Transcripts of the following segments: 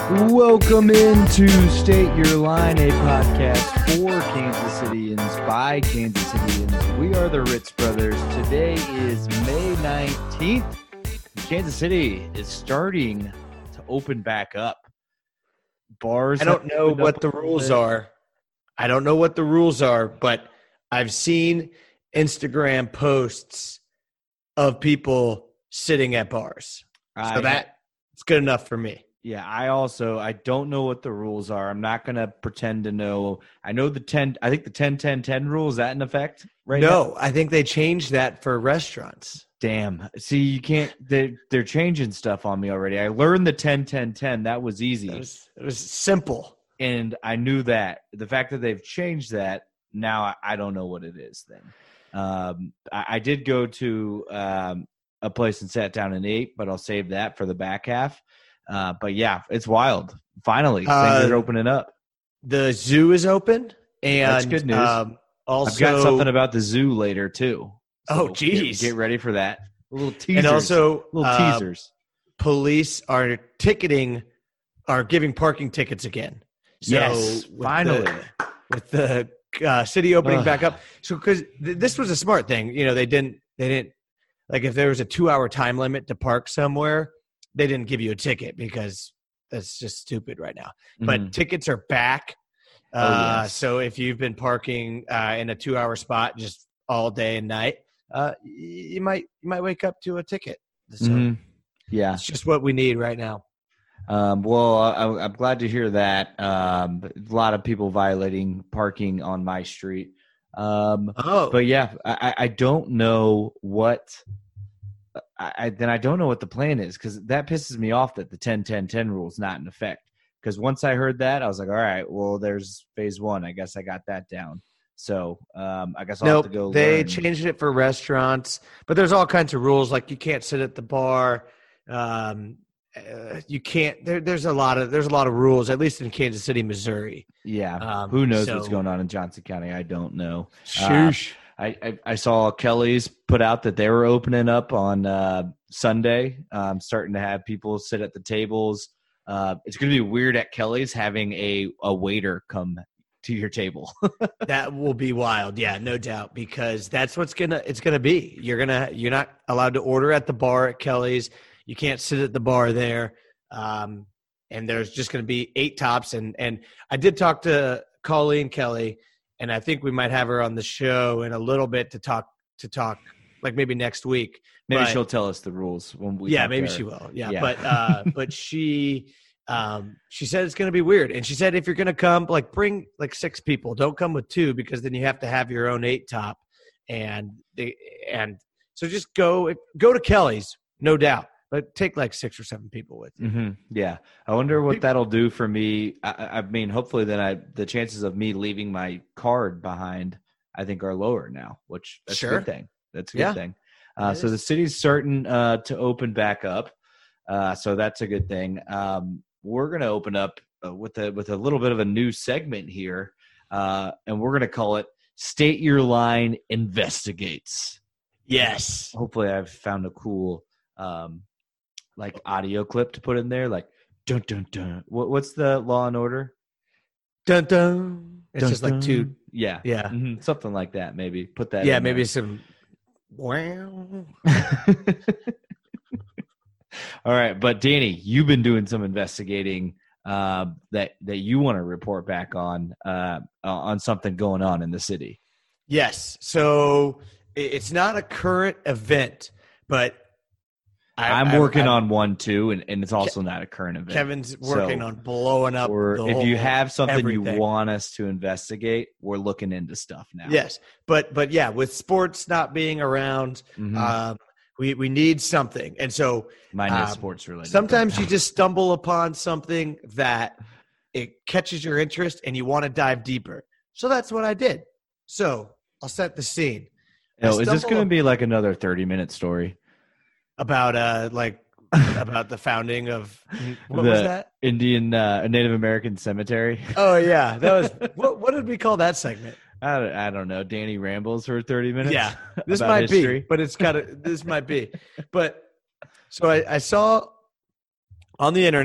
Welcome into State Your Line, a podcast for Kansas Cityans by Kansas Cityans. We are the Ritz Brothers. Today is May 19th. Kansas City is starting to open back up. Bars. I don't know what the rules are. I don't know what the rules are, but I've seen Instagram posts of people sitting at bars. So that's good enough for me. Yeah, I don't know what the rules are. I'm not going to pretend to know. I know the 10-10-10 rule, is that in effect right now? No, I think they changed that for restaurants. Damn. See, you can't they're changing stuff on me already. I learned the 10-10-10. That was easy. It was simple. And I knew that. The fact that they've changed that, now I don't know what it is then. I did go to a place and sat down and ate, but I'll save that for the back half. But yeah, it's wild. Finally, things are opening up. The zoo is open, and that's good news. Also, I've got something about the zoo later too. So geez, get ready for that. A little teasers, and also little teasers. Police are giving parking tickets again. So yes, finally, with the city opening back up. So because this was a smart thing, they didn't like if there was a 2-hour time limit to park somewhere. They didn't give you a ticket because that's just stupid right now. But tickets are back. Yes. So if you've been parking in a 2-hour spot just all day and night, you might wake up to a ticket. So yeah, it's just what we need right now. Well, I'm glad to hear that. A lot of people violating parking on my street. But yeah, I don't know what. I don't know what the plan is, because that pisses me off that the 10-10-10 rule is not in effect. Because once I heard that, I was like, all right, well, there's phase one. I guess I got that down. So I guess I'll have to go They learn. changed it for restaurants, but there's all kinds of rules. Like you can't sit at the bar. You can't. There's a lot of rules, at least in Kansas City, Missouri. Yeah. Who knows what's going on in Johnson County? I don't know. Sheesh. I saw Kelly's put out that they were opening up on Sunday, starting to have people sit at the tables. It's going to be weird at Kelly's having a waiter come to your table. That will be wild. Yeah, no doubt, because that's what's it's gonna be. You're not allowed to order at the bar at Kelly's. You can't sit at the bar there. And there's just going to be 8 tops. And I did talk to Colleen Kelly, and I think we might have her on the show in a little bit to talk like maybe next week. Maybe she'll tell us the rules when we. Yeah, maybe she will. Yeah. But she said it's going to be weird. And she said, if you're going to come, like bring like 6 people, don't come with 2, because then you have to have your own 8 top. And so just go to Kelly's, no doubt. But take like 6 or 7 people with you. Mm-hmm. Yeah. I wonder what that'll do for me. I mean, hopefully then the chances of me leaving my card behind, I think, are lower now, which that's a good thing. That's a good thing. So the city's starting to open back up. So that's a good thing. We're going to open up with a little bit of a new segment here. And we're going to call it State Your Line Investigates. Yes. Hopefully I've found a cool like audio clip to put in there, like dun dun dun. What's the Law and Order? Dun dun. It's dun, just dun. like 2. Yeah, yeah, something like that. Maybe put that. Yeah, in maybe there. some. Wow. All right, but Danny, you've been doing some investigating that you want to report back on something going on in the city. Yes. So it's not a current event, but I'm working on one too, and it's also not a current event. Kevin's working on blowing up. If you have something you want us to investigate, we're looking into stuff now. Yes, but yeah, with sports not being around, we need something, and so mine is sports related. Sometimes you just stumble upon something that it catches your interest, and you want to dive deeper. So that's what I did. So I'll set the scene. Oh, is this going to be like another 30-minute story? About about the founding of what was that? Indian Native American cemetery. Oh yeah, that was what did we call that segment? I don't know. Danny rambles for 30 minutes. Yeah, this might be, but it's got to. This might be, but so I saw on the internet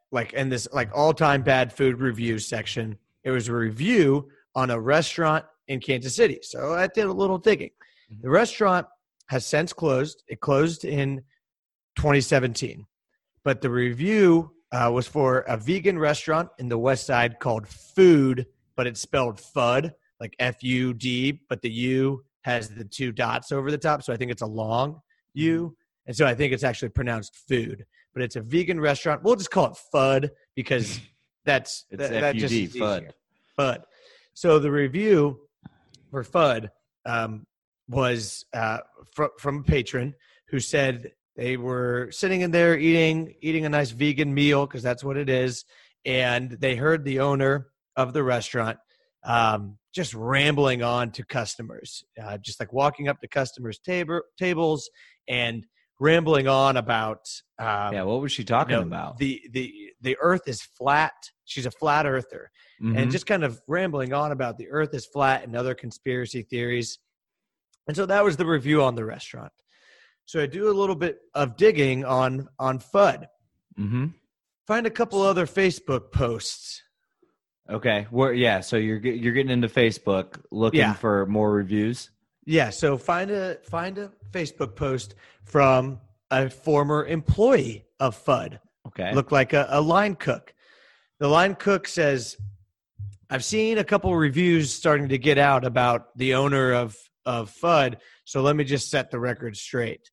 like in this like all-time bad food reviews section. It was a review on a restaurant in Kansas City. So I did a little digging. The restaurant has since closed. It closed in 2017. But the review was for a vegan restaurant in the West Side called Food, but it's spelled FUD, like F-U-D, but the U has the 2 dots over the top. So I think it's a long U. And so I think it's actually pronounced Food. But it's a vegan restaurant. We'll just call it FUD because that just is FUD. FUD. So the review for FUD was from a patron who said they were sitting in there eating a nice vegan meal because that's what it is, and they heard the owner of the restaurant just rambling on to customers, just like walking up to customers' tables and rambling on about what was she talking about? The earth is flat. She's a flat earther. And just kind of rambling on about the earth is flat and other conspiracy theories. And so that was the review on the restaurant. So I do a little bit of digging on FUD. Find a couple other Facebook posts. Okay. So you're getting into Facebook looking for more reviews. Yeah. So find a Facebook post from a former employee of FUD. Okay. Looked like a line cook. The line cook says, I've seen a couple reviews starting to get out about the owner of FUD, so let me just set the record straight.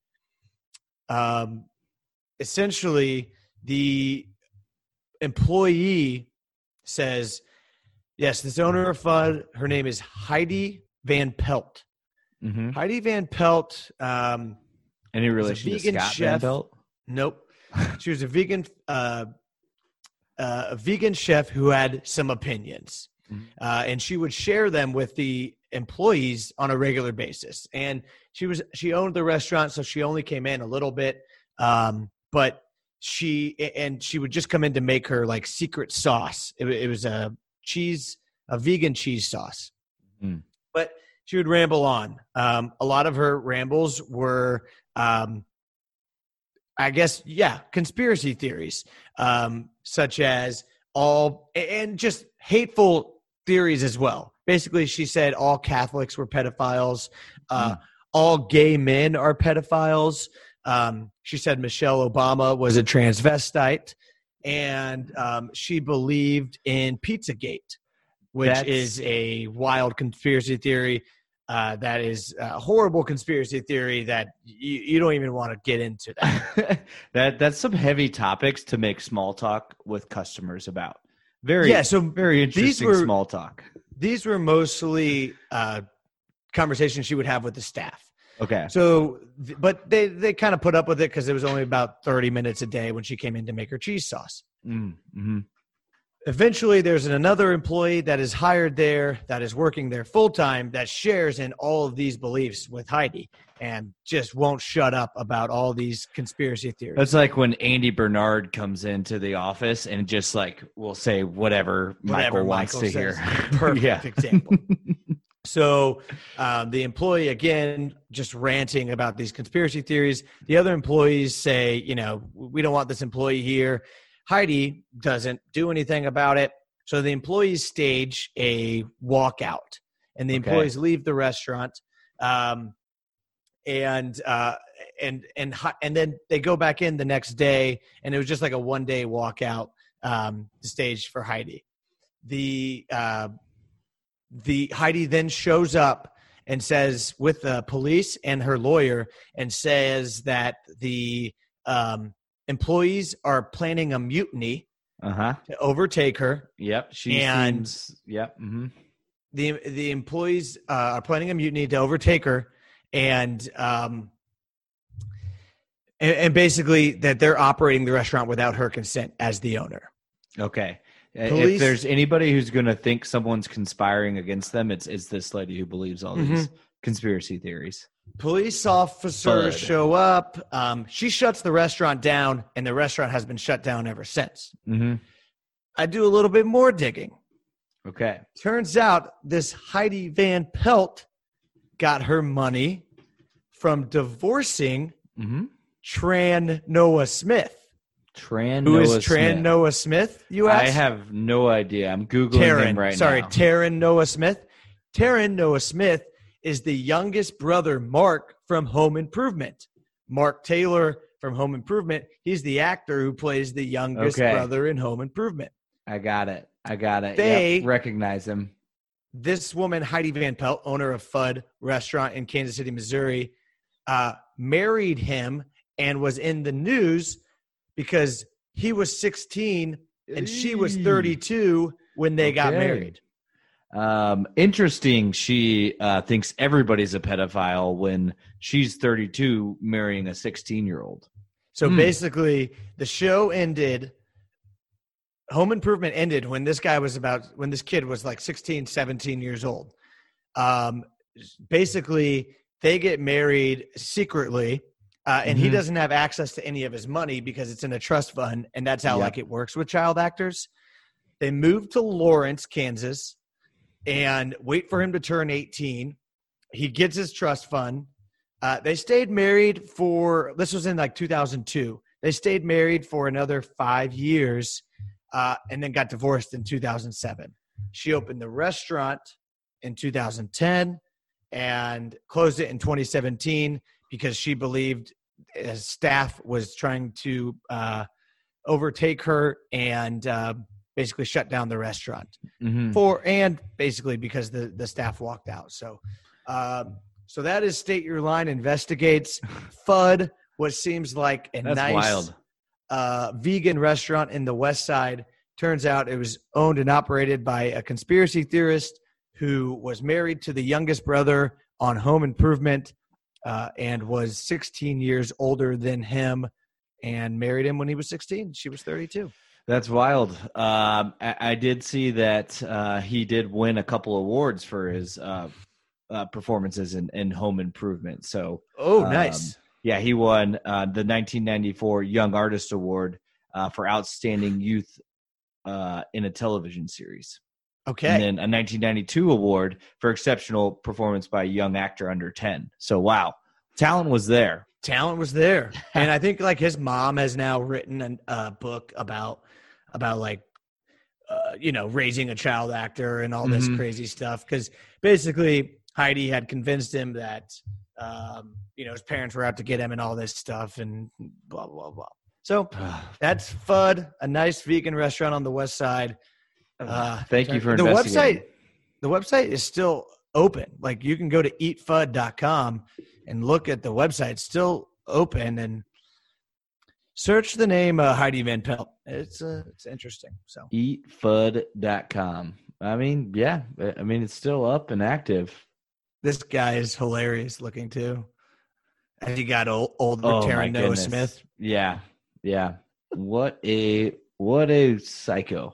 Essentially, the employee says, yes, this owner of FUD, her name is Heidi Van Pelt. Heidi Van Pelt. Any relation to Scott Van Pelt? Nope. She was a vegan chef who had some opinions, and she would share them with the employees on a regular basis. And she owned the restaurant, so she only came in a little bit, but she would just come in to make her like secret sauce. It was a vegan cheese sauce, but she would ramble on. A lot of her rambles were, conspiracy theories, such as and just hateful theories as well. Basically, she said all Catholics were pedophiles. All gay men are pedophiles. She said Michelle Obama was a transvestite. And she believed in Pizzagate, which is a wild conspiracy theory. That is a horrible conspiracy theory that you don't even want to get into that. That's some heavy topics to make small talk with customers about. Very interesting small talk. These were mostly conversations she would have with the staff. Okay. So, but they kind of put up with it because it was only about 30 minutes a day when she came in to make her cheese sauce. Eventually, there's another employee that is hired there, that is working there full-time, that shares in all of these beliefs with Heidi and just won't shut up about all these conspiracy theories. That's like when Andy Bernard comes into the office and just like will say whatever Michael wants to hear. Perfect example. So the employee, again, just ranting about these conspiracy theories. The other employees say, we don't want this employee here. Heidi doesn't do anything about it. So the employees stage a walkout, and the employees leave the restaurant. And then they go back in the next day, and it was just like a one-day walkout, the stage for Heidi. The Heidi then shows up and says with the police and her lawyer and says that the employees are planning a mutiny to overtake her. Yep. The employees are planning a mutiny to overtake her and basically that they're operating the restaurant without her consent as the owner. Okay. If there's anybody who's going to think someone's conspiring against them, it's this lady who believes all these conspiracy theories. Police officers show up. She shuts the restaurant down, and the restaurant has been shut down ever since. I do a little bit more digging. Okay. Turns out this Heidi Van Pelt got her money from divorcing Tran Noah Smith. Who is Taran Noah Smith, you ask? I have no idea. I'm Googling him right now. Taran Noah Smith. Taran Noah Smith is the youngest brother, Mark, from Home Improvement. Mark Taylor from Home Improvement. He's the actor who plays the youngest brother in Home Improvement. I got it. They recognize him. This woman, Heidi Van Pelt, owner of Fudd Restaurant in Kansas City, Missouri, married him and was in the news because he was 16 and she was 32 when they got married. Interesting. She thinks everybody's a pedophile when she's 32 marrying a 16-year-old. So basically, the show ended. Home Improvement ended when this kid was like 16, 17 years old. Basically, they get married secretly. And he doesn't have access to any of his money because it's in a trust fund, and that's how it works with child actors. They moved to Lawrence, Kansas, and wait for him to turn 18. He gets his trust fund. They stayed married this was in like 2002. They stayed married for another 5 years, and then got divorced in 2007. She opened the restaurant in 2010 and closed it in 2017 because she believed staff was trying to overtake her and basically shut down the restaurant basically because the staff walked out. So that is State Your Line investigates. Fudd, what seems like nice vegan restaurant in the West Side. Turns out it was owned and operated by a conspiracy theorist who was married to the youngest brother on Home Improvement. And was 16 years older than him and married him when he was 16. She was 32. That's wild. I did see that he did win a couple awards for his performances in Home Improvement. So, nice. Yeah, he won the 1994 Young Artist Award for Outstanding Youth in a Television Series. Okay. And then a 1992 award for exceptional performance by a young actor under 10. So, wow. Talent was there. And I think like his mom has now written a book about like, raising a child actor and all this crazy stuff. Because basically Heidi had convinced him that, his parents were out to get him and all this stuff and blah, blah, blah. So that's Fudd, a nice vegan restaurant on the West Side. Thank you for investigating. The website is still open. Like you can go to eatfudd.com and look at the website. It's still open and search the name Heidi Van Pelt. It's interesting. So eatfudd.com. I mean, yeah. I mean, it's still up and active. This guy is hilarious looking too. As he got old Taran Noah Smith. Yeah. What a psycho.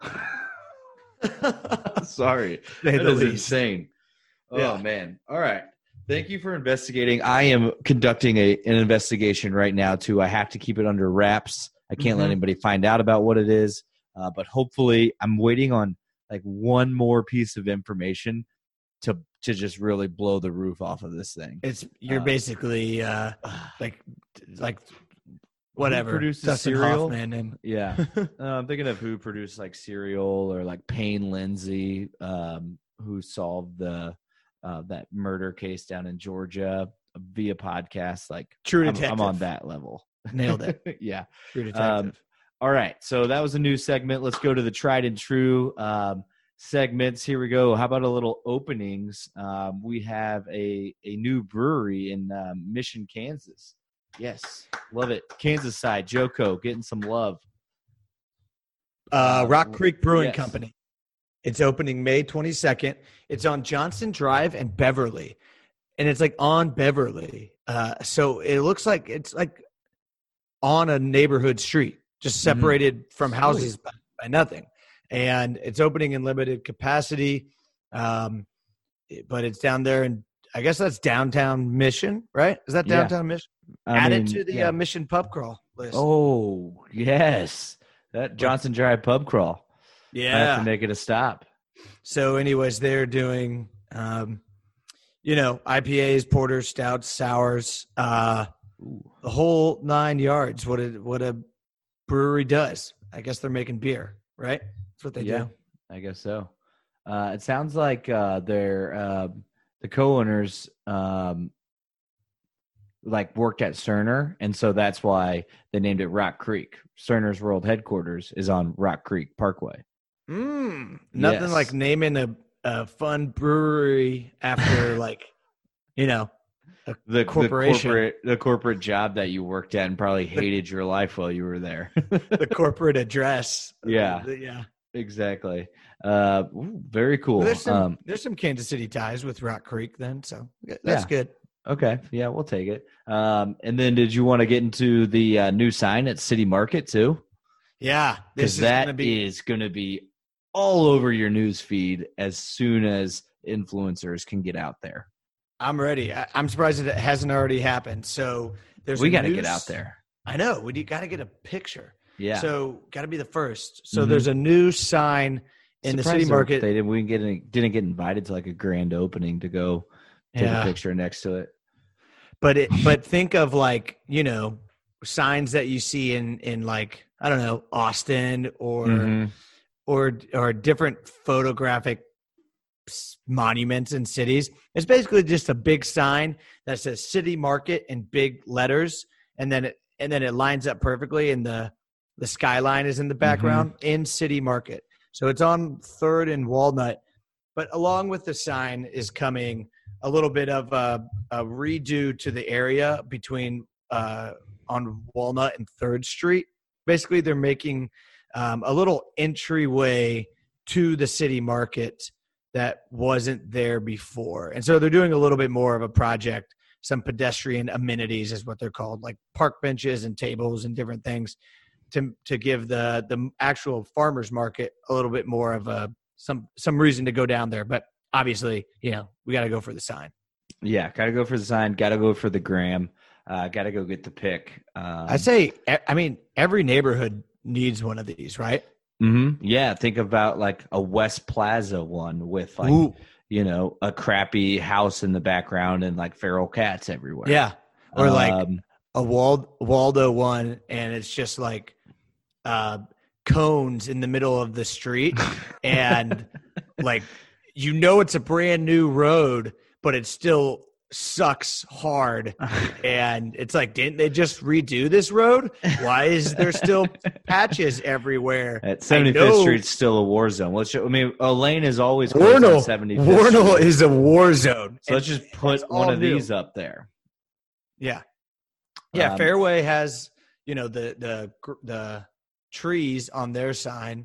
Sorry. That is insane. Oh, man. All right. Thank you for investigating. I am conducting an investigation right now, too. I have to keep it under wraps. I can't let anybody find out about what it is. But hopefully I'm waiting on like one more piece of information to just really blow the roof off of this thing. You're basically like whatever. Who produces Serial? And yeah. I'm thinking of who produced like Serial or like Payne Lindsay, who solved that murder case down in Georgia via podcast. Like True Detective. I'm on that level. Nailed it. Yeah. True Detective. All right. So that was a new segment. Let's go to the tried and true segments. Here we go. How about a little openings? We have a new brewery in Mission, Kansas. Yes. Love it. Kansas side. Joko getting some love. Rock Creek Brewing Company. It's opening May 22nd. It's on Johnson Drive and Beverly. And it's like on Beverly. So it looks like it's like on a neighborhood street, just separated from houses by nothing. And it's opening in limited capacity. But it's down there, and I guess that's downtown Mission, right? Is that downtown Mission? Added to the Mission pub crawl list. Oh, yes. That Johnson Drive pub crawl. Yeah. I have to make it a stop. So anyways, they're doing, IPAs, porters, stouts, sours, the whole 9 yards. What a brewery does. I guess they're making beer, right? That's what they do. I guess so. It sounds like they're the co-owners like worked at Cerner, and so that's why they named it Rock Creek. Cerner's world headquarters is on Rock Creek Parkway. Nothing like naming a fun brewery after like, the corporation. The corporate job that you worked at and probably hated your life while you were there. The corporate address. Yeah. Exactly. Very cool. Well, there's some Kansas City ties with Rock Creek then, so that's good. Okay. Yeah, we'll take it. And then did you want to get into the new sign at City Market too? Yeah. Because that is going to be all over your news feed as soon as influencers can get out there. I'm ready. I'm surprised that it hasn't already happened. So we got to get out there. I know. We got to get a picture. Yeah. So got to be the first. So there's a new sign in the City Market. We didn't get invited to like a grand opening to go take a picture next to it. But think of like, signs that you see in like, I don't know, Austin or different photographic monuments in cities. It's basically just a big sign that says City Market in big letters, and then it lines up perfectly, and the skyline is in the background in City Market. So it's on 3rd and Walnut, but along with the sign is coming a little bit of a redo to the area between on Walnut and 3rd Street. Basically, they're making a little entryway to the City Market that wasn't there before. And so they're doing a little bit more of a project. Some pedestrian amenities is what they're called, like park benches and tables and different things to give the actual farmers market a little bit more of some reason to go down there. But obviously, we got to go for the sign. Yeah, got to go for the sign. Got to go for the gram. Got to go get the pick. Every neighborhood needs one of these, right? Yeah, think about like a West Plaza one with like, a crappy house in the background and like feral cats everywhere. Yeah, or like a Waldo one, and it's just like cones in the middle of the street, and like it's a brand new road, but it still sucks hard. And it's like, didn't they just redo this road? Why is there still patches everywhere? At 75th Street's still a war zone. A lane is always closed on 75th Warnell Street. is a war zone. So let's just put one of these up there. Yeah. Yeah. Fairway has, the trees on their sign.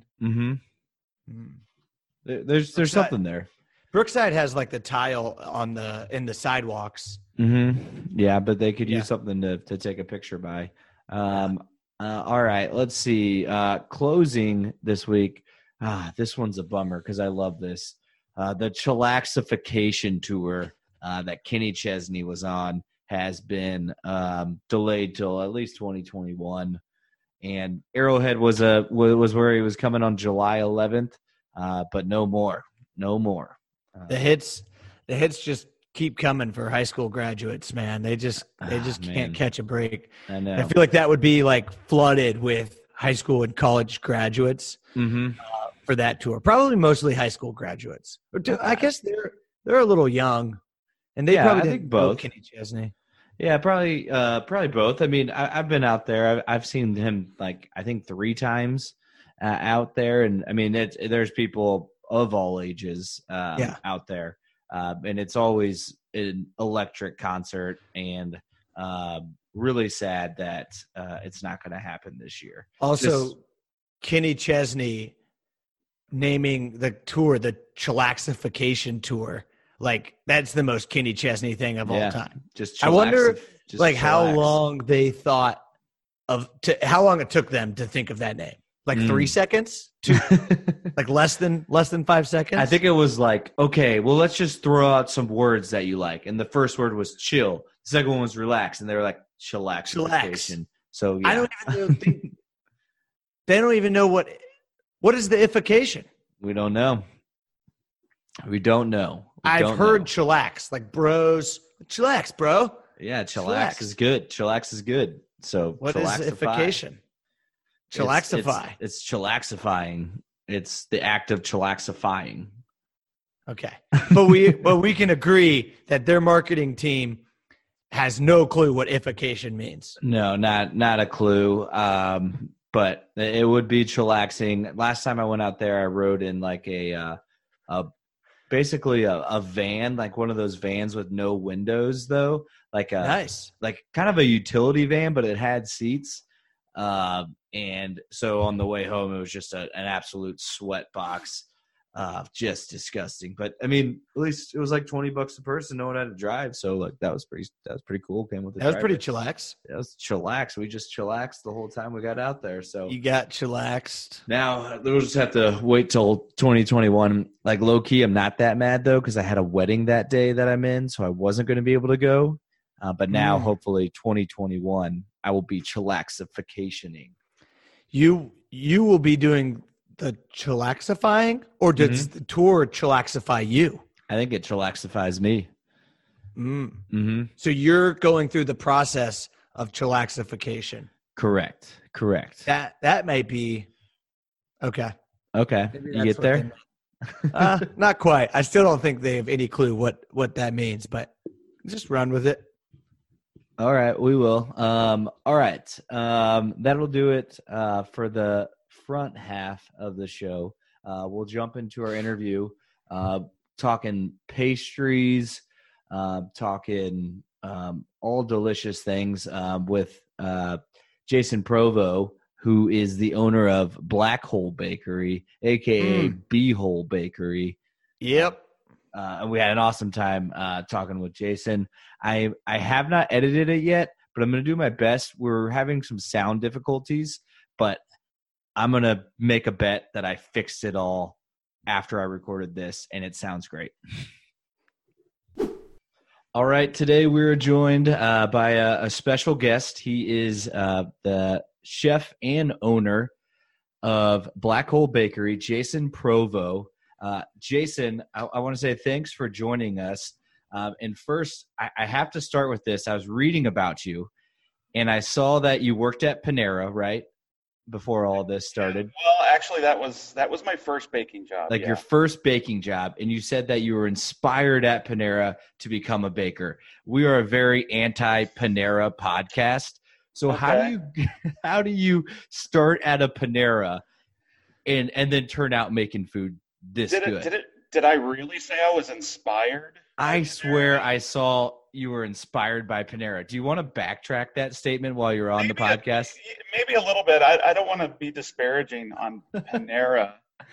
There's something there. Brookside has like the tile in the sidewalks. Yeah, but they could use something to take a picture by. All right, let's see. Closing this week. This one's a bummer because I love this. The Chillaxification tour that Kenny Chesney was on has been delayed till at least 2021. And Arrowhead was where he was coming on July 11th, but no more. The hits just keep coming for high school graduates, man. They just can't catch a break. I know. I feel like that would be like flooded with high school and college graduates for that tour. Probably mostly high school graduates. I guess they're a little young, and they probably think both. Kenny Chesney. Yeah, probably both. I mean, I've been out there. I've seen him like I think 3 times out there, and I mean, there's people of all ages out there, and it's always an electric concert, and really sad that it's not going to happen this year. Also, Kenny Chesney naming the tour the Chillaxification tour. Like, that's the most Kenny Chesney thing of all time. I wonder how long they thought how long it took them to think of that name. Like 3 seconds? Like less than 5 seconds? I think it was like, okay, well, let's just throw out some words that you like. And the first word was chill. The second one was relax. And they were like, chillaxification. So, yeah. I don't even know. They don't even know what is the ification? We don't know. I've heard chillax, like bros. Chillax, bro. Yeah, chillax is good. Chillax is good. So what is ification? Chillaxify. It's chillaxifying. It's the act of chillaxifying. Okay. But we can agree that their marketing team has no clue what ification means. No, not a clue. But it would be chillaxing. Last time I went out there, I rode in like basically a van, like one of those vans with no windows though. Nice. Like kind of a utility van, but it had seats. And so on the way home, it was just an absolute sweat box. Just disgusting. But I mean, at least it was like $20 a person. No one had to drive. So like that was pretty cool. Came with the That was pretty chillax. That was chillax. We just chillaxed the whole time we got out there. So you got chillaxed. Now we'll just have to wait till 2021. Like low key, I'm not that mad though, because I had a wedding that day that I'm in, so I wasn't going to be able to go. But now, hopefully, 2021, I will be chillaxificationing. You will be doing the chillaxifying, or does the tour chillaxify you? I think it chillaxifies me. So you're going through the process of chillaxification. Correct. That may be okay. You get there? Not quite. I still don't think they have any clue what that means, but just run with it. All right, we will. All right. That'll do it for the front half of the show. We'll jump into our interview, talking pastries, talking all delicious things with Jason Provo, who is the owner of Black Hole Bakery, a.k.a. B-Hole Bakery. Yep. And we had an awesome time talking with Jason. I have not edited it yet, but I'm going to do my best. We're having some sound difficulties, but I'm going to make a bet that I fixed it all after I recorded this, and it sounds great. All right, today we're joined by a special guest. He is the chef and owner of Black Hole Bakery, Jason Provo. Jason, I want to say thanks for joining us. And first, I have to start with this. I was reading about you, and I saw that you worked at Panera, right? Before all this started. Well, actually, that was my first baking job. Like your first baking job, and you said that you were inspired at Panera to become a baker. We are a very anti-Panera podcast. So okay. how do you start at a Panera and then turn out making food this good? Did I really say I was inspired? I swear I saw you were inspired by Panera. Do you want to backtrack that statement while you're on the podcast? Maybe a little bit. I don't want to be disparaging on Panera.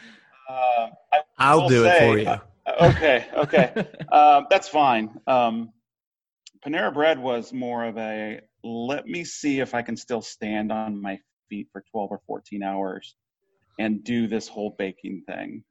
I'll do it for you. Okay. That's fine. Panera Bread was more of a, let me see if I can still stand on my feet for 12 or 14 hours and do this whole baking thing.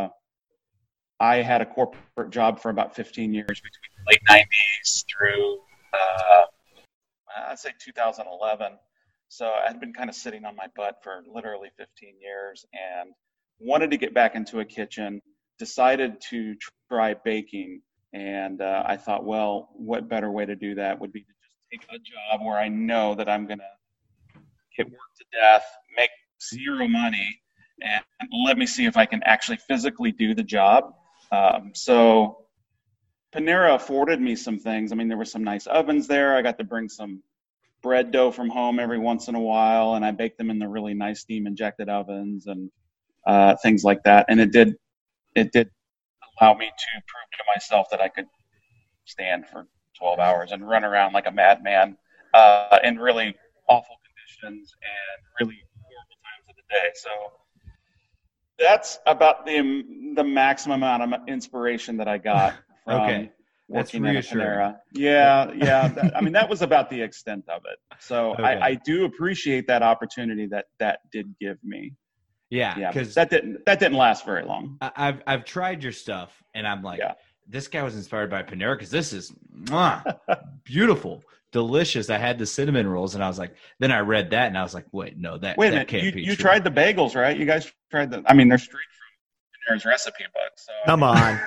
I had a corporate job for about 15 years between the late 90s through, I'd say 2011. So I had been kind of sitting on my butt for literally 15 years and wanted to get back into a kitchen, decided to try baking. And I thought, well, what better way to do that would be to just take a job where I know that I'm going to get worked to death, make zero money, and let me see if I can actually physically do the job. So Panera afforded me some things. I mean, there were some nice ovens there. I got to bring some bread dough from home every once in a while, and I baked them in the really nice steam injected ovens and things like that. And it did allow me to prove to myself that I could stand for 12 hours and run around like a madman in really awful conditions and really horrible times of the day. So that's about the maximum amount of inspiration that I got from working at Panera. Yeah. I mean, that was about the extent of it. So I do appreciate that opportunity that did give me. Yeah, because that didn't last very long. I've tried your stuff, and I'm like, this guy was inspired by Panera because this is beautiful, delicious. I had the cinnamon rolls, and I was like, then I read that, and I was like, wait a minute, can't be true. You tried the bagels, right? You guys tried they're straight from Panera's recipe book. So come on,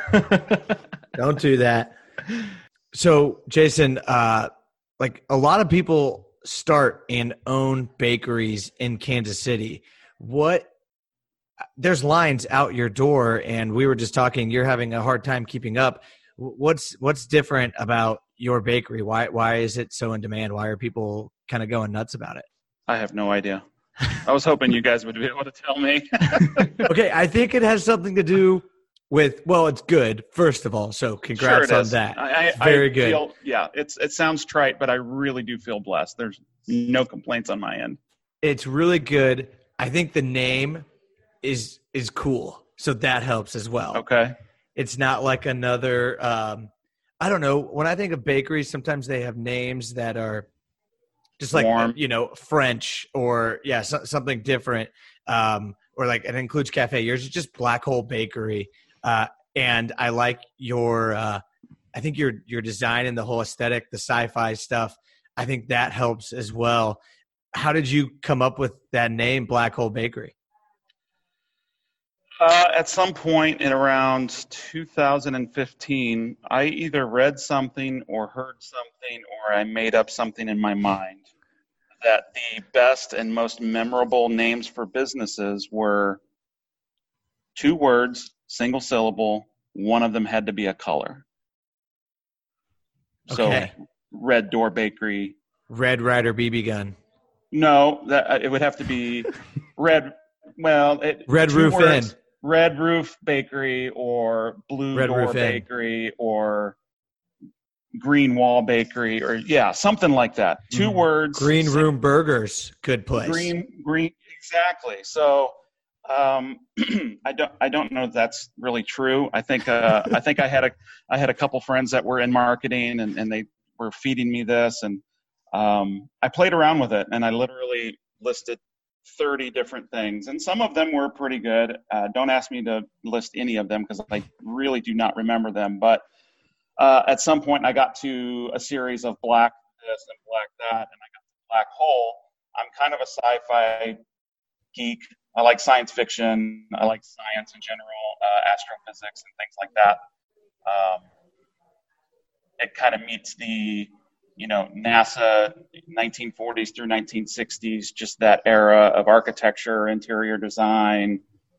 don't do that. So, Jason, like a lot of people start and own bakeries in Kansas City, there's lines out your door, and we were just talking, you're having a hard time keeping up. What's different about your bakery? Why is it so in demand? Why are people kind of going nuts about it? I have no idea. I was hoping you guys would be able to tell me. Okay, I think it has something to do with, well, it's good, first of all, so congrats on that. Very good. It sounds trite, but I really do feel blessed. There's no complaints on my end. It's really good. I think the name is cool, so that helps as well. Okay. It's not like another, I don't know, when I think of bakeries, sometimes they have names that are just like, warm. French or something different. Or like it includes cafe. Yours is just Black Hole Bakery. And I like your, I think your design and the whole aesthetic, the sci-fi stuff, I think that helps as well. How did you come up with that name, Black Hole Bakery? At some point in around 2015, I either read something or heard something, or I made up something in my mind that the best and most memorable names for businesses were 2 words, single syllable. One of them had to be a color. Okay. So, Red Door Bakery. Red Ryder BB gun. No, it would have to be red. Well, Red Roof Inn. Red Roof Bakery or Blue Red Door Roof Bakery or Green Wall Bakery or something like that. 2 words. Green Room Burgers, good place. Green, exactly. So I don't know if that's really true. I think I had a couple friends that were in marketing and they were feeding me this, and I played around with it, and I literally listed 30 different things, and some of them were pretty good. Don't ask me to list any of them because I really do not remember them. But at some point, I got to a series of Black this and Black that, and I got to Black Hole. I'm kind of a sci-fi geek. I like science fiction. I like science in general, astrophysics and things like that. It kind of meets the NASA 1940s through 1960s, just that era of architecture, interior design,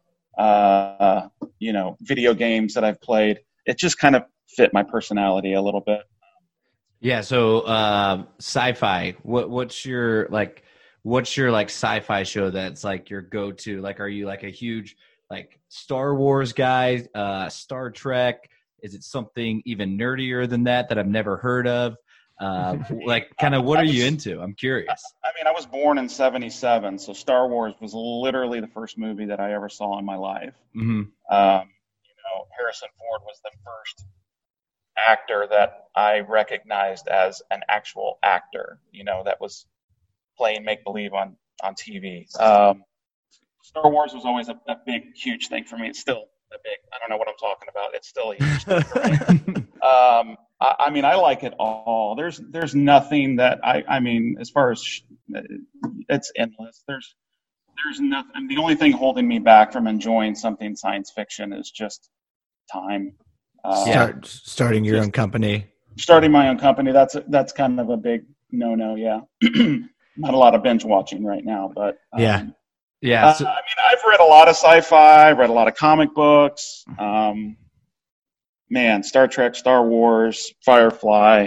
video games that I've played. It just kind of fit my personality a little bit. Yeah. So sci-fi, what's your sci-fi show that's like your go-to? Like, are you like a huge like Star Wars guy, Star Trek? Is it something even nerdier than that I've never heard of? What are you into? I'm curious. I was born in 1977, so Star Wars was literally the first movie that I ever saw in my life. Mm-hmm. Harrison Ford was the first actor that I recognized as an actual actor, that was playing make-believe on TV. Star Wars was always a big, huge thing for me. It's still a big, I don't know what I'm talking about. It's still a huge thing for me. I like it all. There's nothing that as far as it's endless. There's nothing. The only thing holding me back from enjoying something science fiction is just time. Starting your own company. Starting my own company. That's kind of a big no-no. Yeah. Not a lot of binge watching right now, but yeah. I've read a lot of sci-fi. I've read a lot of comic books. Star Trek, Star Wars, Firefly.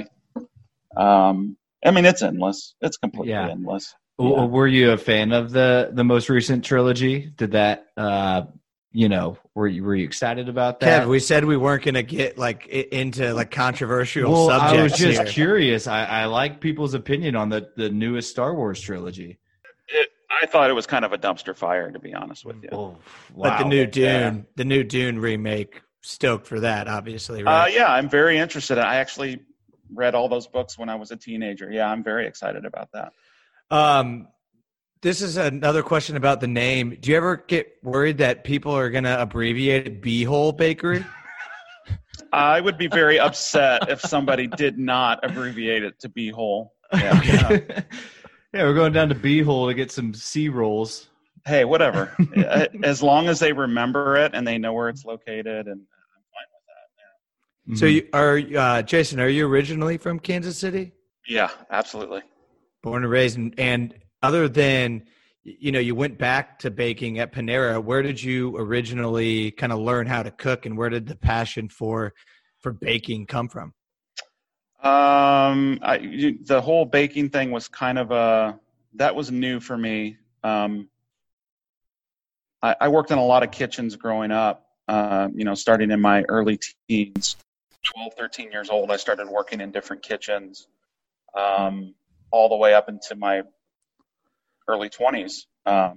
It's endless. It's completely endless. Yeah. Were you a fan of the most recent trilogy? Did that, were you excited about that? Kev, we said we weren't going to get into controversial subjects. I was just here. curious. I like people's opinion on the newest Star Wars trilogy. I thought it was kind of a dumpster fire, to be honest with you. Oh, wow. But the new Dune remake, stoked for that, obviously, right? I'm very interested. I actually read all those books when I was a teenager. Yeah, I'm very excited about that. This is another question about the name. Do you ever get worried that people are going to abbreviate it B-Hole Bakery? I would be very upset if somebody did not abbreviate it to B-Hole. Yeah. Okay. Yeah, we're going down to B-Hole to get some C-rolls. Hey, whatever. As long as they remember it and they know where it's located, and I'm fine with that. So, Yeah. Jason, are you originally from Kansas City? Yeah, absolutely. Born and raised. And other than, you went back to baking at Panera, where did you originally kind of learn how to cook, and where did the passion for baking come from? The whole baking thing was kind of that was new for me. I worked in a lot of kitchens growing up, starting in my early teens, 12, 13 years old. I started working in different kitchens, all the way up into my early 20s.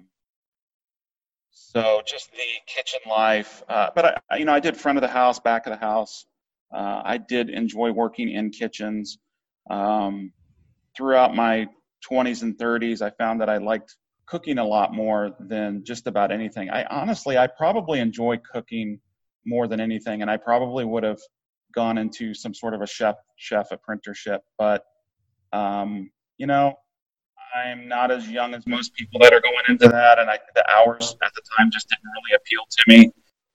So just the kitchen life, but I did front of the house, back of the house. I did enjoy working in kitchens. Throughout my 20s and 30s, I found that I liked cooking a lot more than just about anything. I probably enjoy cooking more than anything, and I probably would have gone into some sort of a chef apprenticeship, but I'm not as young as most people that are going into that, and the hours at the time just didn't really appeal to me.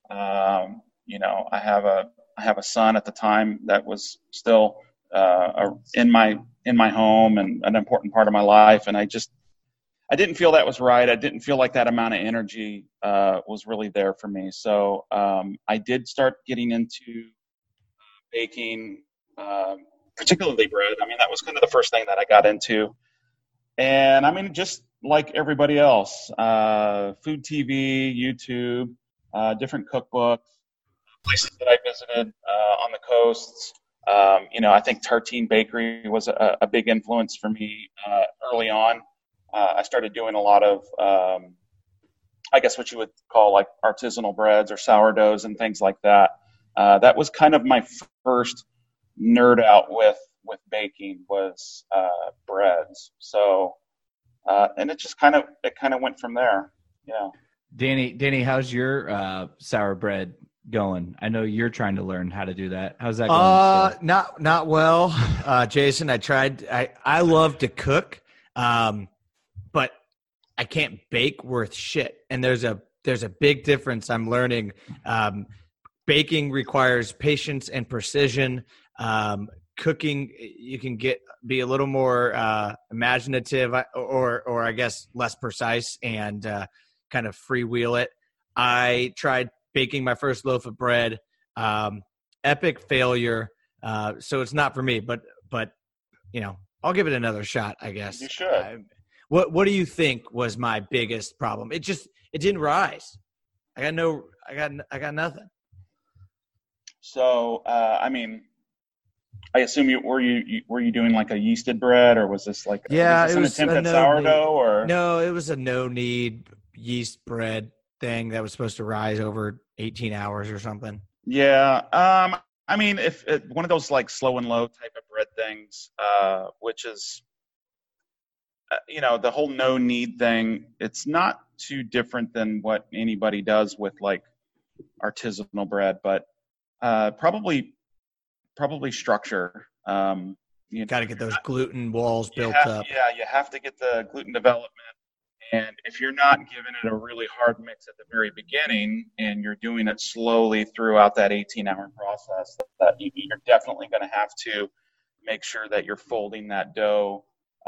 I have a son at the time that was still in my home and an important part of my life, and I didn't feel that was right. I didn't feel like that amount of energy was really there for me. So I did start getting into baking, particularly bread. That was kind of the first thing that I got into. And just like everybody else, food TV, YouTube, different cookbooks, places that I visited on the coasts. I think Tartine Bakery was a big influence for me early on. I started doing a lot of, I guess what you would call like artisanal breads or sourdoughs and things like that. That was kind of my first nerd out with baking was breads. So, and it just kind of went from there. Yeah. Danny, how's your sour bread going? I know you're trying to learn how to do that. How's that going? Not well, Jason. I tried. I love to cook, but I can't bake worth shit. And there's a big difference I'm learning. Baking requires patience and precision. Cooking, you can be a little more imaginative, or I guess less precise, and kind of freewheel it. I tried baking my first loaf of bread, epic failure. So it's not for me, but I'll give it another shot, I guess. You should. What do you think was my biggest problem? It didn't rise. I got nothing. So, I assume were you doing like a yeasted bread, or was this like it was an attempt at sourdough, or no? It was a no-knead yeast bread thing that was supposed to rise over 18 hours or something. Yeah. If one of those like slow and low type of bread things, which is, the whole no knead thing, it's not too different than what anybody does with like artisanal bread, but probably structure. You got to get those gluten walls built up. Yeah, you have to get the gluten development. And if you're not giving it a really hard mix at the very beginning, and you're doing it slowly throughout that 18-hour process, that you're definitely going to have to make sure that you're folding that dough.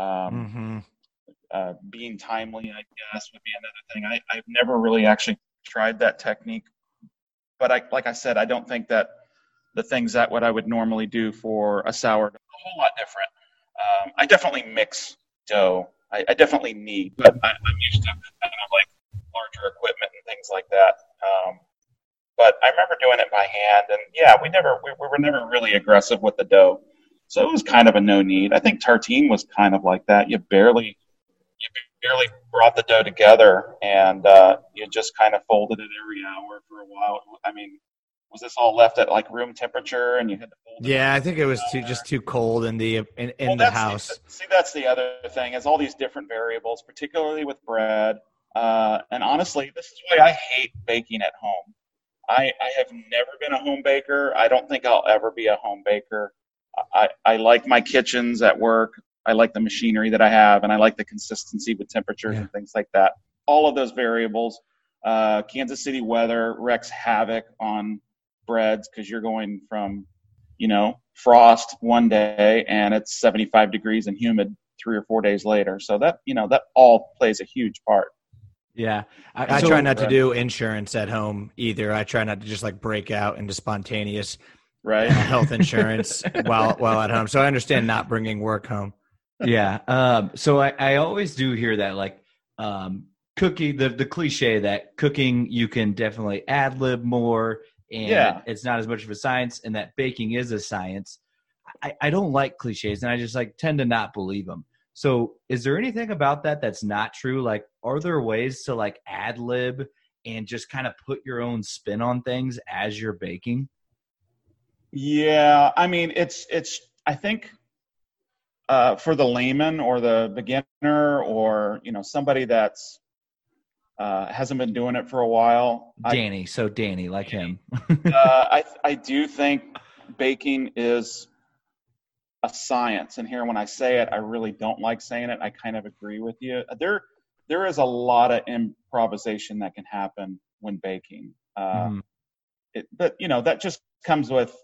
Being timely, I guess, would be another thing. I've never really actually tried that technique, but like I said, I don't think that the things that what I would normally do for a sourdough a whole lot different. I definitely mix dough. I definitely knead, but I'm used to kind of like larger equipment and things like that. But I remember doing it by hand, and yeah, we were never really aggressive with the dough, so it was kind of a no need. I think tartine was kind of like that. You barely brought the dough together, and you just kind of folded it every hour for a while. Was this all left at like room temperature, and you had to fold it? Yeah, I think it was too cold in the house. See, that's the other thing, is all these different variables, particularly with bread. And honestly, this is why I hate baking at home. I have never been a home baker. I don't think I'll ever be a home baker. I like my kitchens at work. I like the machinery that I have, and I like the consistency with temperatures and things like that. All of those variables. Kansas City weather wreaks havoc on breads, because you're going from, frost one day and it's 75 degrees and humid 3 or 4 days later. So that, that all plays a huge part. Yeah. I try not to do insurance at home either. I try not to just like break out into spontaneous health insurance while at home. So I understand not bringing work home. Yeah. So I always do hear that, like, cooking, the cliche that cooking, you can definitely ad lib more, and it's not as much of a science, and that baking is a science. I don't like cliches, and I just like tend to not believe them. So is there anything about that that's not true? Like, are there ways to like ad lib and just kind of put your own spin on things as you're baking? Yeah. I mean, it's I think for the layman or the beginner, or, somebody that's hasn't been doing it for a while. Danny, like him. I do think baking is a science, and here when I say it, I really don't like saying it. I kind of agree with you. There is a lot of improvisation that can happen when baking. But that just comes with,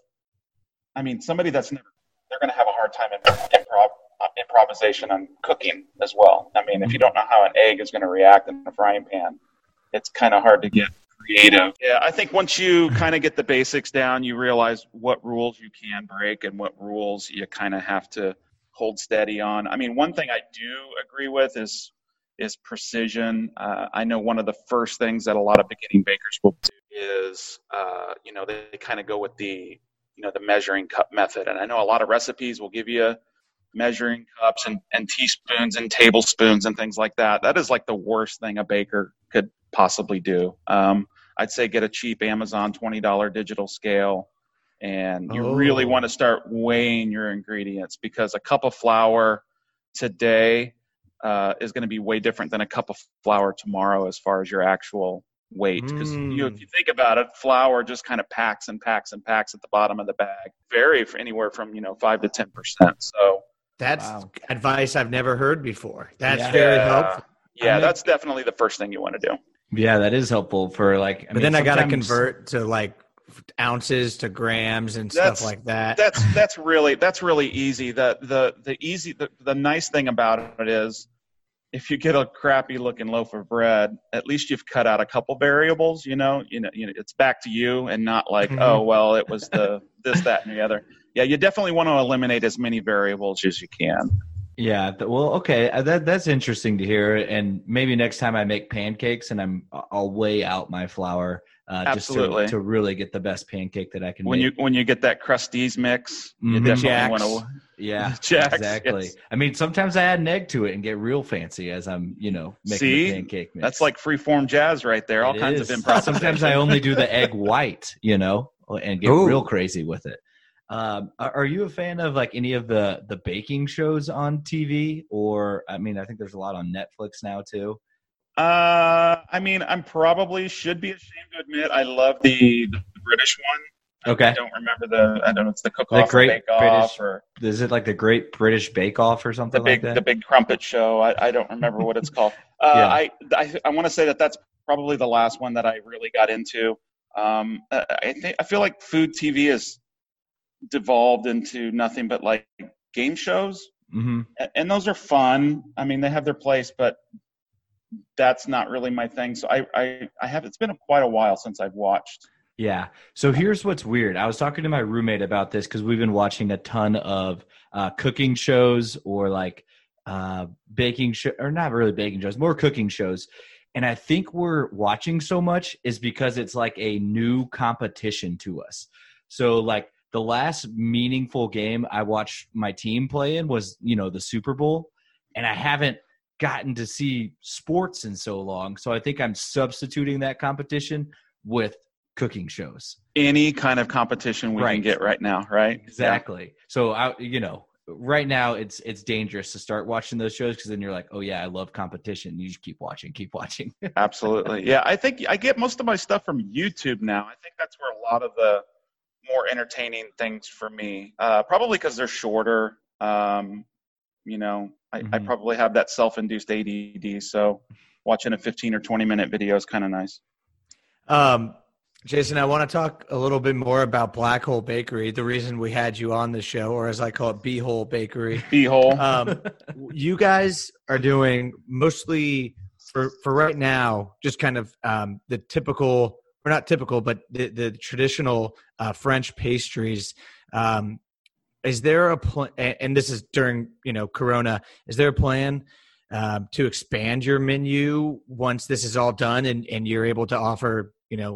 I mean, somebody they're going to have a hard time in improvisation on cooking as well. I mean, if you don't know how an egg is going to react in a frying pan, it's kind of hard to get creative. Yeah, I think once you kind of get the basics down, you realize what rules you can break and what rules you kind of have to hold steady on. I mean, one thing I do agree with is precision. I know one of the first things that a lot of beginning bakers will do is, they kind of go with the measuring cup method. And I know a lot of recipes will give you measuring cups and teaspoons and tablespoons and things like that. That is like the worst thing a baker could possibly do. I'd say get a cheap Amazon $20 digital scale, and you really want to start weighing your ingredients, because a cup of flour today is going to be way different than a cup of flour tomorrow as far as your actual weight. Because if you think about it, flour just kind of packs and packs and packs at the bottom of the bag, vary anywhere from 5 to 10%. So that's advice I've never heard before. That's very helpful. Yeah, that's definitely the first thing you want to do. Yeah, that is helpful for like. But then I got to convert to like ounces to grams and stuff like that. That's really easy. The nice thing about it is, if you get a crappy looking loaf of bread, at least you've cut out a couple variables. It's back to you, and not like, oh well, it was the this, that, and the other. Yeah, you definitely want to eliminate as many variables as you can. Yeah, well, okay, that's interesting to hear. And maybe next time I make pancakes, and I'll weigh out my flour, just to really get the best pancake that I can make. When you get that Krusteaz mix, you definitely want to. Yeah, Jax, exactly. Yes. I mean, sometimes I add an egg to it and get real fancy as I'm, making the pancake mix. That's like freeform jazz right there. All kinds of improvisation. Sometimes I only do the egg white, and get real crazy with it. Are you a fan of like any of the baking shows on TV? Or, I mean, I think there's a lot on Netflix now too. I mean, I'm probably should be ashamed to admit I love the British one. Okay. I don't remember it's the Cook-Off or Bake-Off, or is it like the Great British Bake-Off or something like that? The Big Crumpet Show. I don't remember what it's called. I want to say that's probably the last one that I really got into. I feel like food TV has devolved into nothing but like game shows, and those are fun. I mean, they have their place, but that's not really my thing. So I have. It's been quite a while since I've watched. Yeah. So here's what's weird. I was talking to my roommate about this because we've been watching a ton of cooking shows, or like baking show, or not really baking shows, more cooking shows. And I think we're watching so much is because it's like a new competition to us. So like the last meaningful game I watched my team play in was, the Super Bowl, and I haven't gotten to see sports in so long. So I think I'm substituting that competition with cooking shows. Any kind of competition we can get right now, right? Exactly. Yeah. So right now it's dangerous to start watching those shows, because then you're like, oh yeah, I love competition. You just keep watching. Absolutely. Yeah, I think I get most of my stuff from YouTube now. I think that's where a lot of the more entertaining things for me, probably because they're shorter. I probably have that self-induced ADD, so watching a 15 or 20 minute video is kind of nice. Jason, I want to talk a little bit more about Black Hole Bakery, the reason we had you on the show, or as I call it, B-Hole Bakery. B-Hole. You guys are doing mostly, for right now, just kind of the typical, or not typical, but the traditional French pastries. Is there a plan, and this is during, Corona, is there a plan to expand your menu once this is all done and you're able to offer,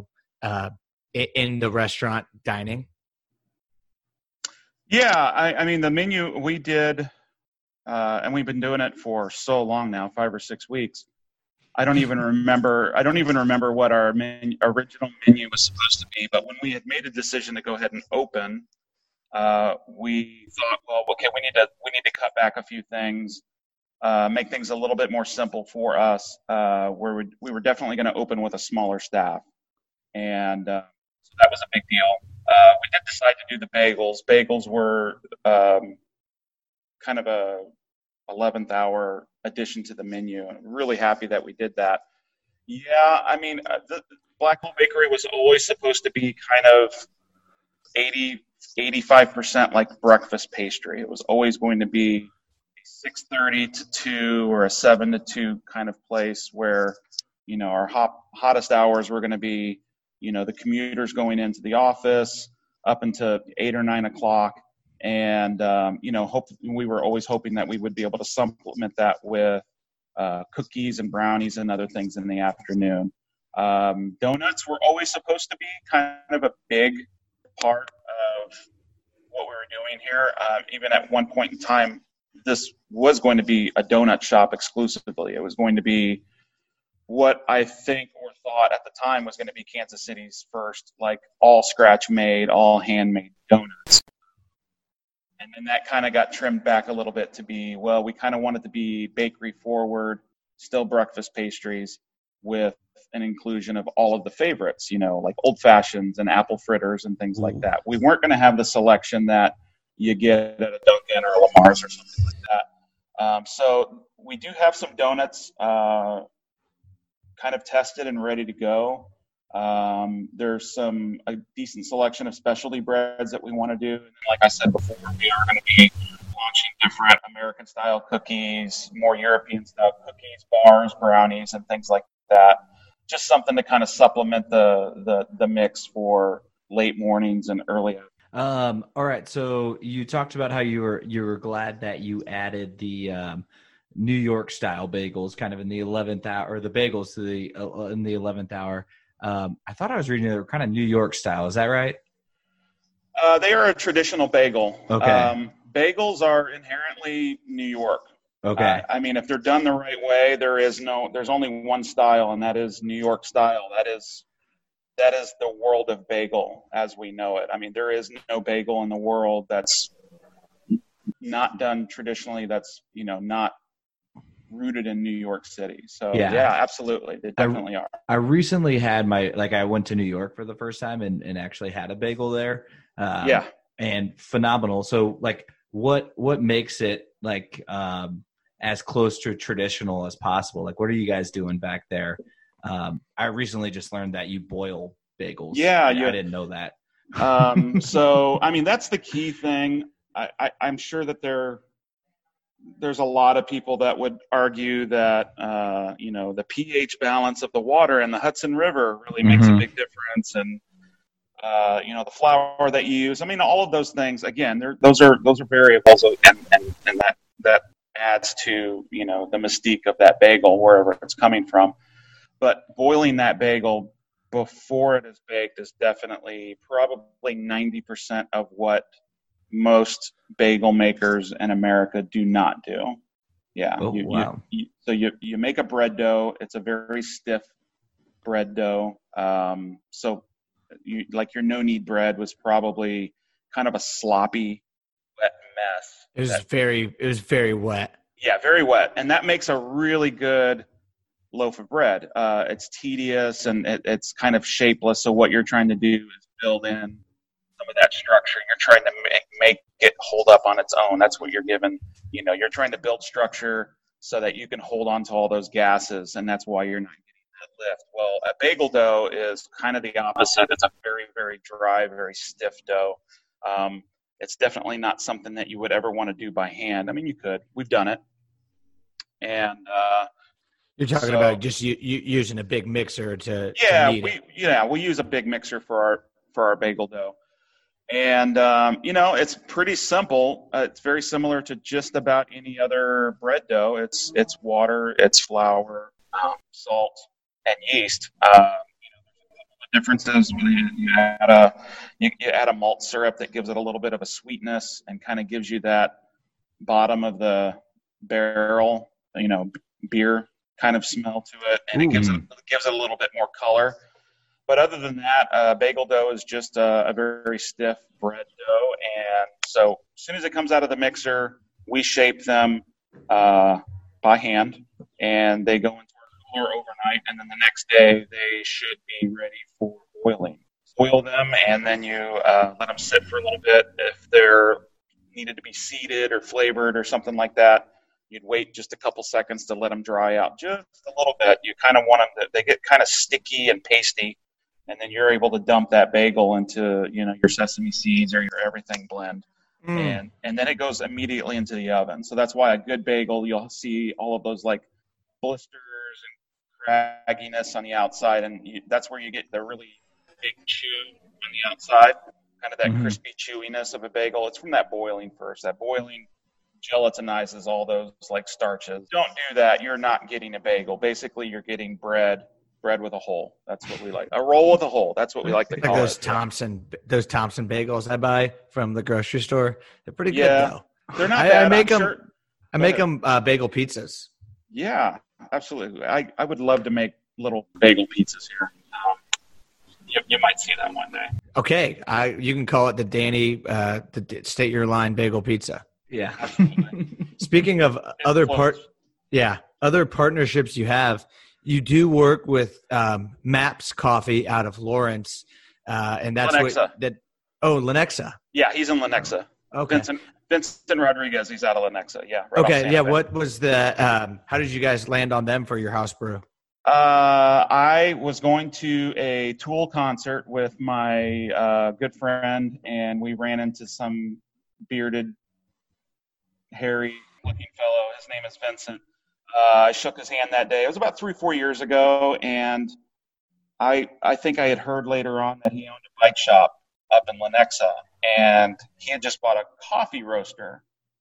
in the restaurant dining? Yeah, I mean, the menu we did, and we've been doing it for so long now, 5 or 6 weeks. I don't even remember what our original menu was supposed to be. But when we had made a decision to go ahead and open, we thought, well, okay, we need to cut back a few things, make things a little bit more simple for us. Where we were definitely going to open with a smaller staff, and so that was a big deal. We did decide to do the bagels. Bagels were kind of a 11th hour addition to the menu, and I'm really happy that we did that. Yeah, I mean, the Black Hole Bakery was always supposed to be kind of 85% like breakfast pastry. It was always going to be a 6:30 to 2 or a 7 to 2 kind of place where, our hottest hours were going to be, the commuters going into the office up until 8 or 9 o'clock. And, we were always hoping that we would be able to supplement that with cookies and brownies and other things in the afternoon. Donuts were always supposed to be kind of a big part of what we were doing here. Even at one point in time, this was going to be a donut shop exclusively. It was going to be what I think or thought at the time was going to be Kansas City's first, like, all scratch made, all handmade donuts. And then that kind of got trimmed back a little bit to be, well, we kind of wanted to be bakery forward, still breakfast pastries with an inclusion of all of the favorites, like old fashions and apple fritters and things like that. We weren't going to have the selection that you get at a Dunkin' or a Lamar's or something like that. So we do have some donuts kind of tested and ready to go. There's a decent selection of specialty breads that we want to do. And like I said before, we are going to be launching different American style cookies, more European style cookies, bars, brownies, and things like that. Just something to kind of supplement the mix for late mornings and early afternoon. All right. So you talked about how you were glad that you added the New York style bagels kind of in the 11th hour, or the bagels to in the 11th hour. I thought I was reading they were kind of New York style. Is that right? They are a traditional bagel. Okay. Bagels are inherently New York. Okay. I mean, if they're done the right way, there's only one style, and that is New York style. That is the world of bagel as we know it. I mean, there is no bagel in the world that's not done traditionally. That's, not rooted in New York City. So yeah, absolutely. They definitely are. I recently had I went to New York for the first time and actually had a bagel there. And phenomenal. So what makes it as close to traditional as possible? Like, what are you guys doing back there? I recently just learned that you boil bagels. Yeah. I didn't know that. So, I mean, that's the key thing. I'm sure that there's a lot of people that would argue that, the pH balance of the water in the Hudson River really makes a big difference. And, the flour that you use, I mean, all of those things, again, those are variables, and that adds to, the mystique of that bagel, wherever it's coming from. But boiling that bagel before it is baked is definitely probably 90% of what most bagel makers in America do not do. Yeah. Oh, wow. So you make a bread dough. It's a very stiff bread dough. So your no-knead bread was probably kind of a sloppy, wet mess. It was very wet. Yeah, very wet. And that makes a really good loaf of bread. It's tedious and it's kind of shapeless. So what you're trying to do is build in some of that structure. You're trying to make it hold up on its own. That's what you're given. You're trying to build structure so that you can hold on to all those gases. And that's why you're not getting it lift? Well, a bagel dough is kind of the opposite. It's a very, very dry, very stiff dough. It's definitely not something that you would ever want to do by hand. I mean, you could. We've done it. And you're talking about just using a big mixer to knead it. We use a big mixer for our bagel dough. And, it's pretty simple. It's very similar to just about any other bread dough. It's water, it's flour, salt, and yeast. The differences when you add a malt syrup that gives it a little bit of a sweetness and kind of gives you that bottom of the barrel, beer kind of smell to it, and it gives it a little bit more color. But other than that, bagel dough is just a very stiff bread dough. And so as soon as it comes out of the mixer, we shape them by hand, and they go into our cooler overnight. And then the next day, they should be ready for boiling. Boil them, and then you let them sit for a little bit. If they're needed to be seeded or flavored or something like that, you'd wait just a couple seconds to let them dry out just a little bit. You kind of want them they get kind of sticky and pasty. And then you're able to dump that bagel into, your sesame seeds or your everything blend. And then it goes immediately into the oven. So that's why a good bagel, you'll see all of those like blisters and cragginess on the outside. And that's where you get the really big chew on the outside, kind of that crispy chewiness of a bagel. It's from that boiling first. That boiling gelatinizes all those like starches. Don't do that. You're not getting a bagel. Basically, you're getting bread with a hole. That's what we like. A roll with a hole. That's what we like to call those it. Those Thompson bagels I buy from the grocery store. They're pretty good though. They're not bad. I make them bagel pizzas. Yeah, absolutely. I would love to make little bagel pizzas here. You might see that one day. Okay. You can call it the Danny, the State Your Line Bagel Pizza. Yeah. Speaking of other partnerships you have, you do work with Maps Coffee out of Lawrence, and that's Lenexa. Lenexa. Yeah, he's in Lenexa. Okay. Vincent Rodriguez, he's out of Lenexa. Yeah. Okay. Yeah. What was how did you guys land on them for your house brew? I was going to a Tool concert with my good friend, and we ran into some bearded, hairy-looking fellow. His name is Vincent. I shook his hand that day. It was about 3-4 years ago, and I think I had heard later on that he owned a bike shop up in Lenexa, and he had just bought a coffee roaster.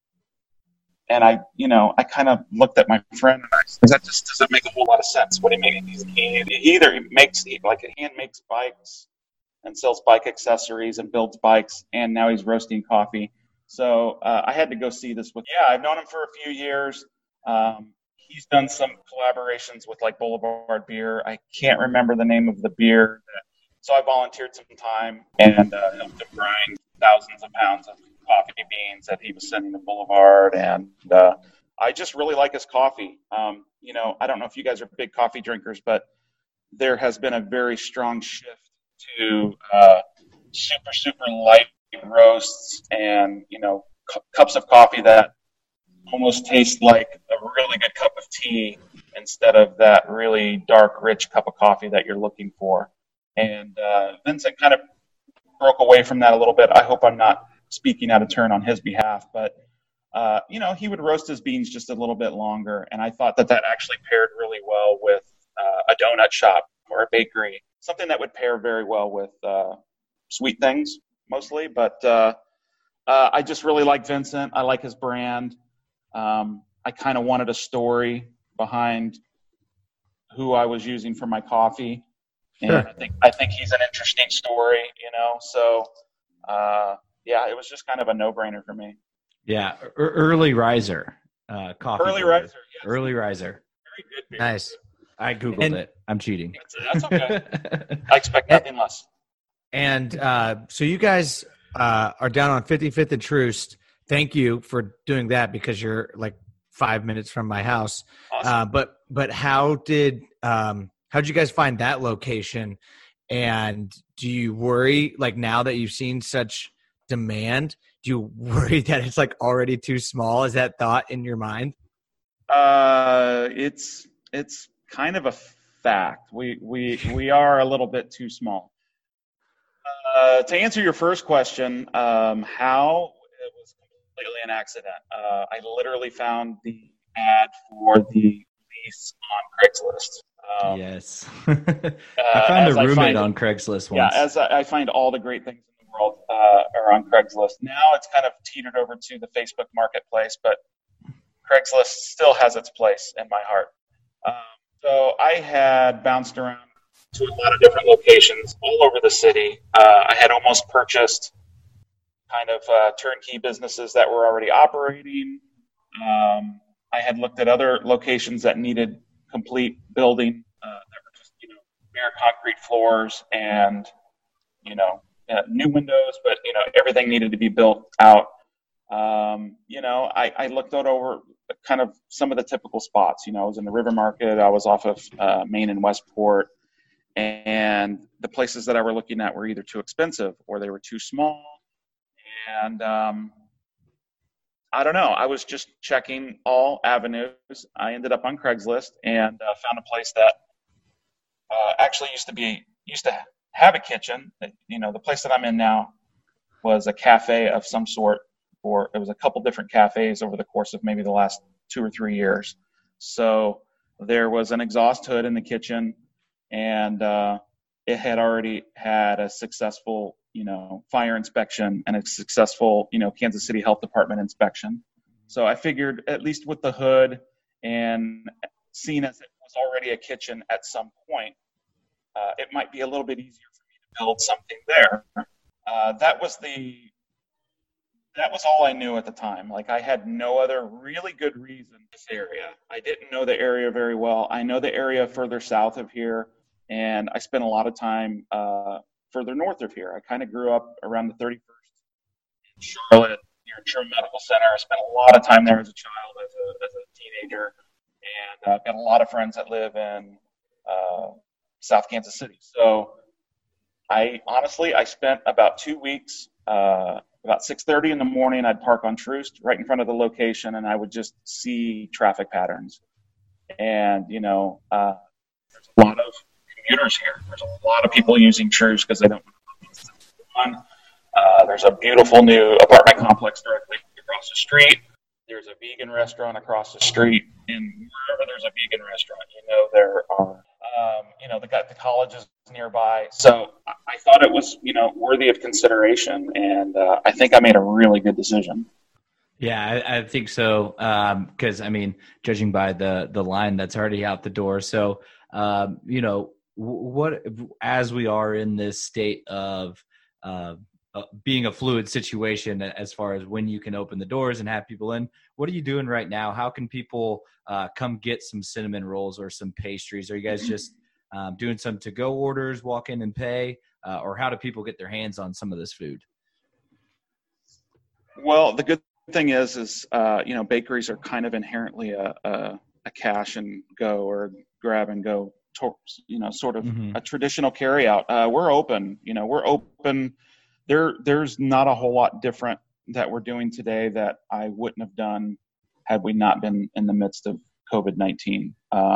And I kind of looked at my friend and I said, that just doesn't make a whole lot of sense. What do you mean? He either makes bikes and sells bike accessories and builds bikes, and now he's roasting coffee. So I had to go see this with. Yeah, I've known him for a few years. He's done some collaborations with like Boulevard Beer. I can't remember the name of the beer. So I volunteered some time and helped him grind thousands of pounds of coffee beans that he was sending to Boulevard. And I just really like his coffee. I don't know if you guys are big coffee drinkers, but there has been a very strong shift to super, super light roasts and, cups of coffee that almost taste like a really good cup of tea instead of that really dark, rich cup of coffee that you're looking for. And Vincent kind of broke away from that a little bit. I hope I'm not speaking out of turn on his behalf, but he would roast his beans just a little bit longer, and I thought that actually paired really well with a donut shop or a bakery, something that would pair very well with sweet things mostly. But I just really like Vincent. I like his brand. I kind of wanted a story behind who I was using for my coffee. And sure. I think he's an interesting story, So, it was just kind of a no-brainer for me. Yeah, early riser coffee. Early riser, yes. Early riser. Very good beer. Nice. I Googled it. I'm cheating. That's okay. I expect nothing less. And so you guys are down on 55th and Troost. Thank you for doing that because you're like 5 minutes from my house. Awesome. But how'd you guys find that location? And do you worry, like now that you've seen such demand, do you worry that it's like already too small? Is that thought in your mind? It's kind of a fact. We are a little bit too small. To answer your first question, how it was completely an accident. I literally found the ad for the lease on Craigslist. Yes. I found a roommate on Craigslist once. Yeah, as I find all the great things in the world are on Craigslist. Now it's kind of teetered over to the Facebook marketplace, but Craigslist still has its place in my heart. So I had bounced around to a lot of different locations all over the city. I had almost purchased kind of turnkey businesses that were already operating. I had looked at other locations that needed complete building that were just, bare concrete floors and, new windows, but, everything needed to be built out. I looked out over kind of some of the typical spots. I was in the River Market. I was off of Main and Westport. And the places that I were looking at were either too expensive or they were too small. And I don't know. I was just checking all avenues. I ended up on Craigslist and found a place that actually used to have a kitchen. The place that I'm in now was a cafe of some sort, or it was a couple different cafes over the course of maybe the last 2 or 3 years. So there was an exhaust hood in the kitchen, and it had already had a successful, fire inspection and a successful, Kansas City Health Department inspection. So I figured, at least with the hood and seeing as it was already a kitchen at some point, it might be a little bit easier for me to build something there. That was all I knew at the time. Like, I had no other really good reason this area. I didn't know the area very well. I know the area further south of here, and I spent a lot of time further north of here. I kind of grew up around the 31st in Charlotte, near Truman Medical Center. I spent a lot of time there as a child, as a teenager, and I've got a lot of friends that live in South Kansas City. So I spent about 2 weeks. About 6:30 in the morning, I'd park on Troost right in front of the location, and I would just see traffic patterns. And, there's a lot of commuters here. There's a lot of people using Troost because they don't want to. There's a beautiful new apartment complex directly across the street. There's a vegan restaurant across the street. And wherever there's a vegan restaurant, there are, the colleges nearby. So I thought it was, worthy of consideration. And I think I made a really good decision. Yeah, I think so. Because, judging by the line that's already out the door. So, what, as we are in this state of being a fluid situation as far as when you can open the doors and have people in, what are you doing right now? How can people come get some cinnamon rolls or some pastries? Are you guys just doing some to-go orders, walk in and pay, or how do people get their hands on some of this food? Well, the good thing is bakeries are kind of inherently a cash and go or grab and go, sort of a traditional carry out. We're open. We're open. There's not a whole lot different that we're doing today that I wouldn't have done had we not been in the midst of COVID-19.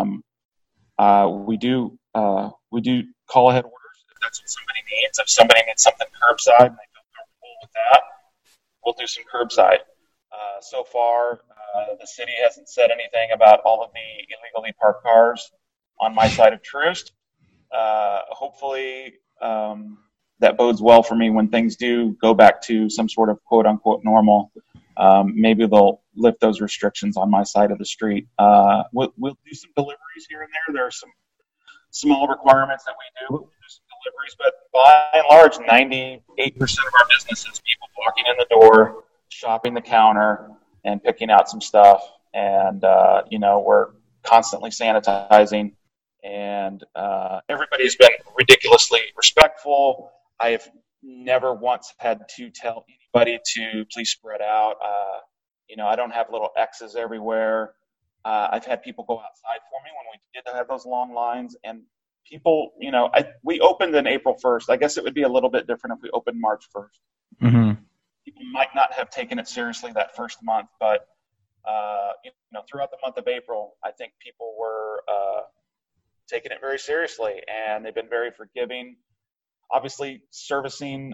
We do call ahead orders if that's what somebody needs. If somebody needs something curbside and they feel comfortable with that, we'll do some curbside. So far, the city hasn't said anything about all of the illegally parked cars on my side of Troost. Hopefully, that bodes well for me when things do go back to some sort of quote unquote normal. Maybe they'll lift those restrictions on my side of the street. We'll do some deliveries here and there. There are some small requirements that we do. We'll do some deliveries, but by and large, 98% of our business is people walking in the door, shopping the counter, and picking out some stuff. And, we're constantly sanitizing, and everybody's been ridiculously respectful. I have never once had to tell anybody to please spread out. I don't have little X's everywhere. I've had people go outside for me when we didn't have those long lines, and people, we opened on April 1st. I guess it would be a little bit different if we opened March 1st. Mm-hmm. People might not have taken it seriously that first month, but throughout the month of April, I think people were taken it very seriously, and they've been very forgiving. Obviously, servicing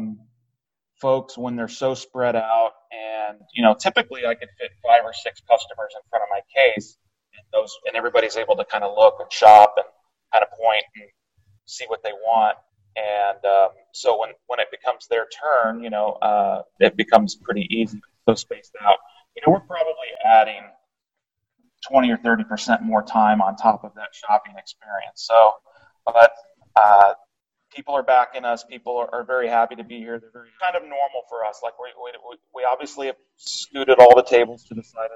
folks when they're so spread out, and typically I could fit 5 or 6 customers in front of my case, and everybody's able to kind of look and shop and kind of point and see what they want. And so when it becomes their turn, it becomes pretty easy, so spaced out. We're probably adding 20 or 30% more time on top of that shopping experience. So, but people are backing us. People are very happy to be here. They're very kind of normal for us. Like we obviously have scooted all the tables to the side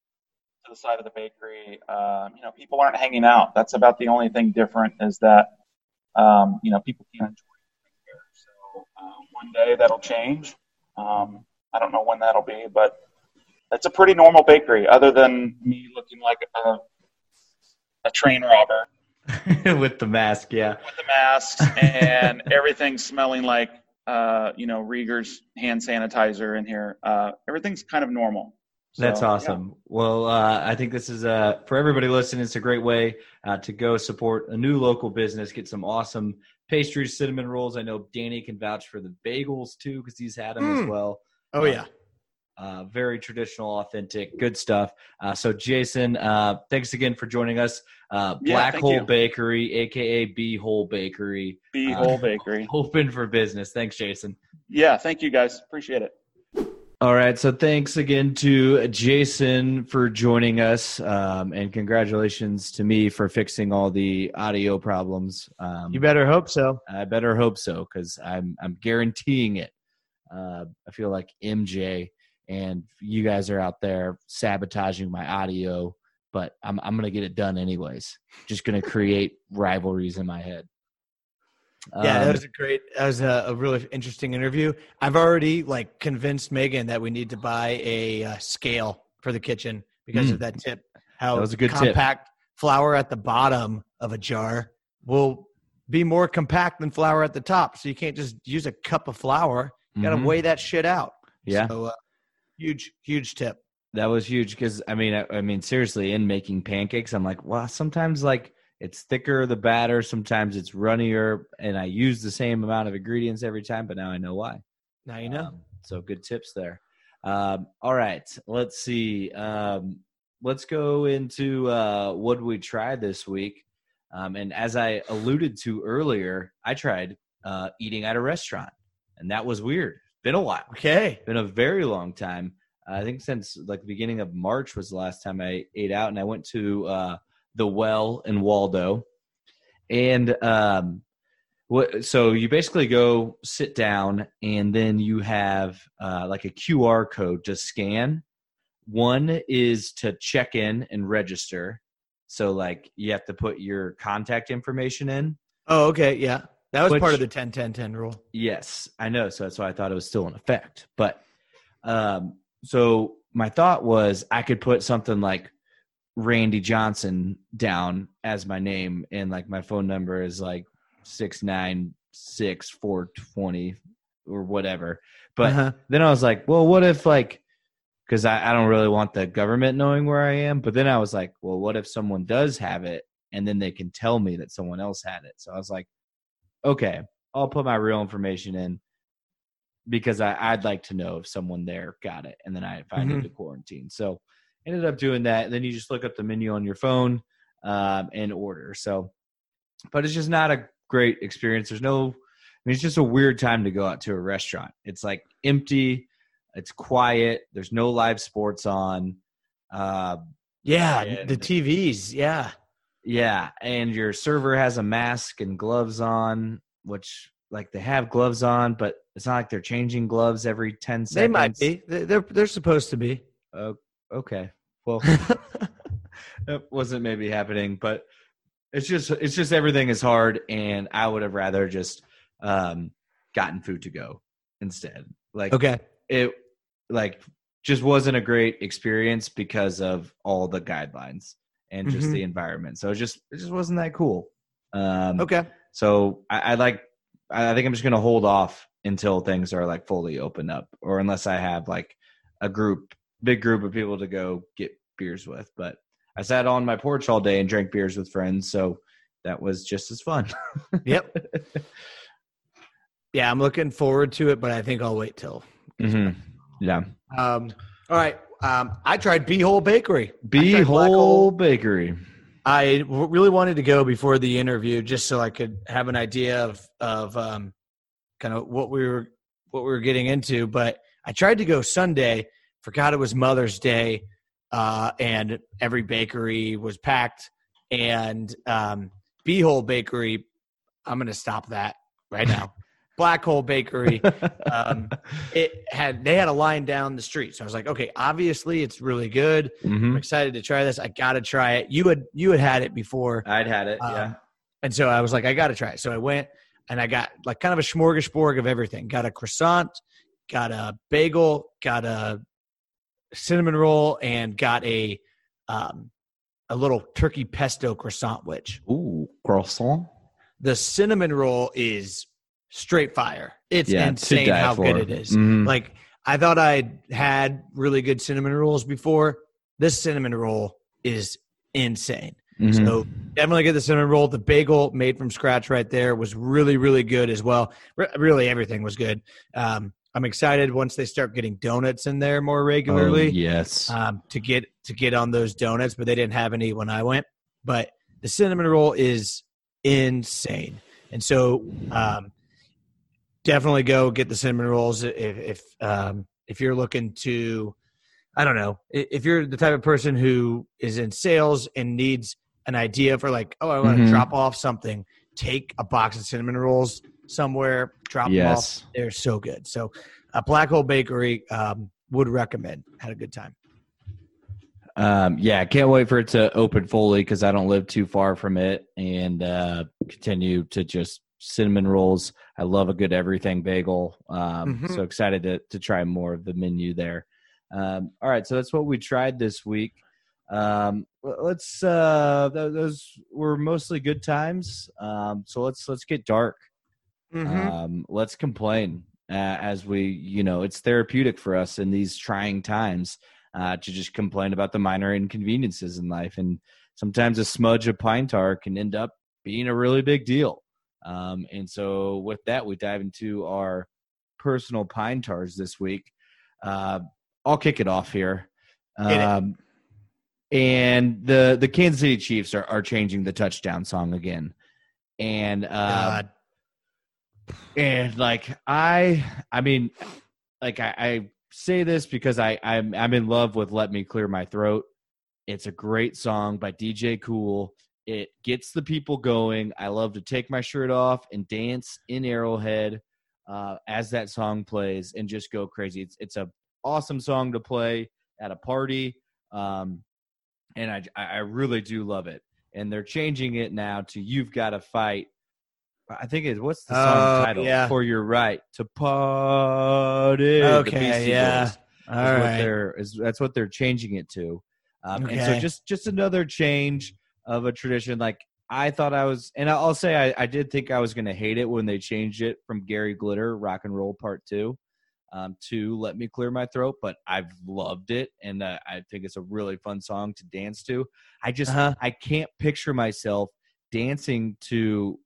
of the bakery. People aren't hanging out. That's about the only thing different is that people can't enjoy it here. So one day that'll change. I don't know when that'll be, but it's a pretty normal bakery, other than me looking like a train robber. With the mask, yeah. With the masks and everything smelling like, Rieger's hand sanitizer in here. Everything's kind of normal. So, that's awesome. Yeah. Well, I think this is, for everybody listening, it's a great way to go support a new local business, get some awesome pastries, cinnamon rolls. I know Danny can vouch for the bagels too, because he's had them as well. Oh, yeah. Very traditional, authentic, good stuff. So, Jason, thanks again for joining us. Black Hole Bakery, a.k.a. B-Hole Bakery. B-Hole Bakery. Open for business. Thanks, Jason. Yeah, thank you, guys. Appreciate it. All right, so thanks again to Jason for joining us, and congratulations to me for fixing all the audio problems. You better hope so. I better hope so, because I'm guaranteeing it. I feel like MJ, and you guys are out there sabotaging my audio, but I'm going to get it done anyways. Just going to create rivalries in my head. Yeah, that was a really interesting interview. I've already convinced Megan that we need to buy a scale for the kitchen because of that tip. How that was a good compact tip. Flour at the bottom of a jar will be more compact than flour at the top. So you can't just use a cup of flour. You got to weigh that shit out. Yeah. So huge tip. That was huge because I mean seriously, in making pancakes, I'm like, well, sometimes it's thicker, the batter. Sometimes it's runnier, and I use the same amount of ingredients every time, but now I know why. Now you know. So good tips there. All right, let's see. Let's go into what we tried this week. And as I alluded to earlier, I tried eating at a restaurant, and that was weird. Been a while. Okay. Been a very long time. I think since the beginning of March was the last time I ate out, and I went to the Well in Waldo. And so you basically go sit down, and then you have a QR code to scan. One is to check in and register. So you have to put your contact information in. Oh, okay. Yeah. That was part of the 10-10-10 rule. Yes, I know. So that's why I thought it was still in effect. But so my thought was I could put something like Randy Johnson down as my name, and my phone number is 696-420 or whatever. But then I was like, well, what if because I don't really want the government knowing where I am. But then I was like, well, what if someone does have it and then they can tell me that someone else had it? So I was like, okay, I'll put my real information in because I'd like to know if someone there got it, and then if I need to quarantine. So ended up doing that. And then you just look up the menu on your phone and order. So, but it's just not a great experience. It's just a weird time to go out to a restaurant. It's empty. It's quiet. There's no live sports on. The TVs. Yeah. Yeah. And your server has a mask and gloves on, which they have gloves on, but it's not like they're changing gloves every 10 seconds. They might be. They're supposed to be. Okay. Well, that wasn't maybe happening, but it's just everything is hard, and I would have rather just gotten food to go instead. It just wasn't a great experience because of all the guidelines and just the environment. So it just wasn't that cool. Okay. So I think I'm just gonna hold off until things are fully open up, or unless I have a big group of people to go get beers with. But I sat on my porch all day and drank beers with friends, so that was just as fun. Yep. Yeah, I'm looking forward to it, but I think I'll wait till. Mm-hmm. Yeah. All right. I tried B-Hole Bakery. B-Hole Bakery. I really wanted to go before the interview just so I could have an idea of kind of what we were getting into. But I tried to go Sunday, forgot it was Mother's Day, and every bakery was packed. And B-Hole Bakery, I'm going to stop that right now. Black Hole Bakery, they had a line down the street. So I was like, okay, obviously it's really good. Mm-hmm. I'm excited to try this. I got to try it. You had it before. I'd had it. Yeah. And so I was like, I got to try it. So I went and I got like kind of a smorgasbord of everything. Got a croissant, got a bagel, got a cinnamon roll, and got a little turkey pesto croissant wedge. Ooh, croissant. The cinnamon roll is straight fire. It's insane how good it is. Mm-hmm. Like, I thought I'd had really good cinnamon rolls before. This cinnamon roll is insane. Mm-hmm. So definitely get the cinnamon roll. The bagel made from scratch right there was really, really good as well. Really, everything was good. I'm excited once they start getting donuts in there more regularly. Oh, yes. To get on those donuts, but they didn't have any when I went. But the cinnamon roll is insane. And so definitely go get the cinnamon rolls if you're looking to, I don't know, if you're the type of person who is in sales and needs an idea for like, oh, I want to drop off something, take a box of cinnamon rolls somewhere, drop them off. They're so good. So Black Hole Bakery would recommend. Had a good time. Yeah, can't wait for it to open fully because I don't live too far from it, and continue to just cinnamon rolls. I love a good everything bagel. So excited to try more of the menu there. All right, so that's what we tried this week. Let's those were mostly good times. So let's get dark. Let's complain as we, it's therapeutic for us in these trying times to just complain about the minor inconveniences in life. And sometimes a smudge of pine tar can end up being a really big deal. And so with that, we dive into our personal pine tars this week. I'll kick it off here. And the Kansas City Chiefs are changing the touchdown song again. And I say this because I'm in love with Let Me Clear My Throat. It's a great song by DJ Kool. It gets the people going. I love to take my shirt off and dance in Arrowhead as that song plays and just go crazy. It's a awesome song to play at a party, and I really do love it. And they're changing it now to "You've Got to Fight." I think what's the song title? Yeah. For Your Right to Party. Okay, yeah. Boys, all right. That's what they're changing it to. And so just another change of a tradition. Like I thought and I'll say I did think I was going to hate it when they changed it from Gary Glitter, Rock and Roll Part 2, to Let Me Clear My Throat, but I've loved it, and I think it's a really fun song to dance to. I just I can't picture myself dancing to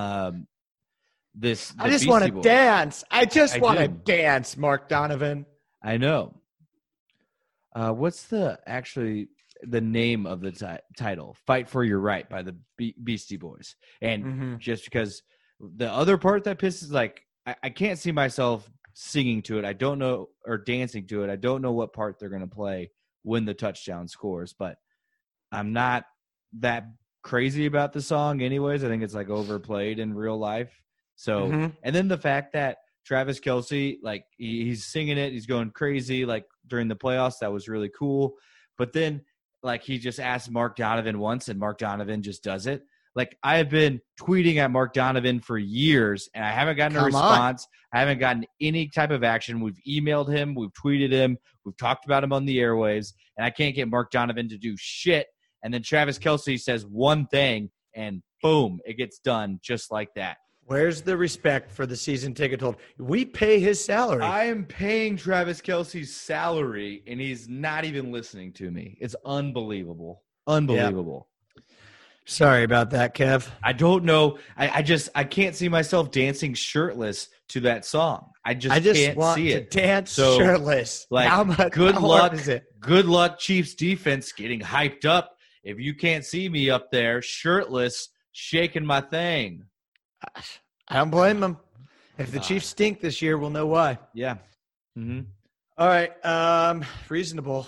this. I just want to dance. I just want to dance, Mark Donovan. I know. What's the name of the title? Fight for Your Right by the Beastie Boys. And just because the other part that pisses, I can't see myself singing to it. I don't know, or dancing to it. I don't know what part they're going to play when the touchdown scores, but I'm not that crazy about the song anyways. I think it's overplayed in real life. So, and then the fact that Travis Kelce, he's singing it, he's going crazy, during the playoffs, that was really cool. But then, he just asked Mark Donovan once, and Mark Donovan just does it. I have been tweeting at Mark Donovan for years, and I haven't gotten a response. I haven't gotten any type of action. We've emailed him, we've tweeted him, we've talked about him on the airwaves, and I can't get Mark Donovan to do shit. And then Travis Kelce says one thing, and boom, it gets done just like that. Where's the respect for the season ticket holder? We pay his salary. I am paying Travis Kelce's salary, and he's not even listening to me. It's unbelievable. Unbelievable. Sorry about that, Kev. I don't know. I can't see myself dancing shirtless to that song. I just can't want see to it. dance shirtless. Like, how luck. Hard is it? Good luck, Chiefs defense getting hyped up. If you can't see me up there shirtless, shaking my thing. I don't blame them. If the Chiefs stink this year, we'll know why. Yeah. Mm-hmm. All right. Reasonable.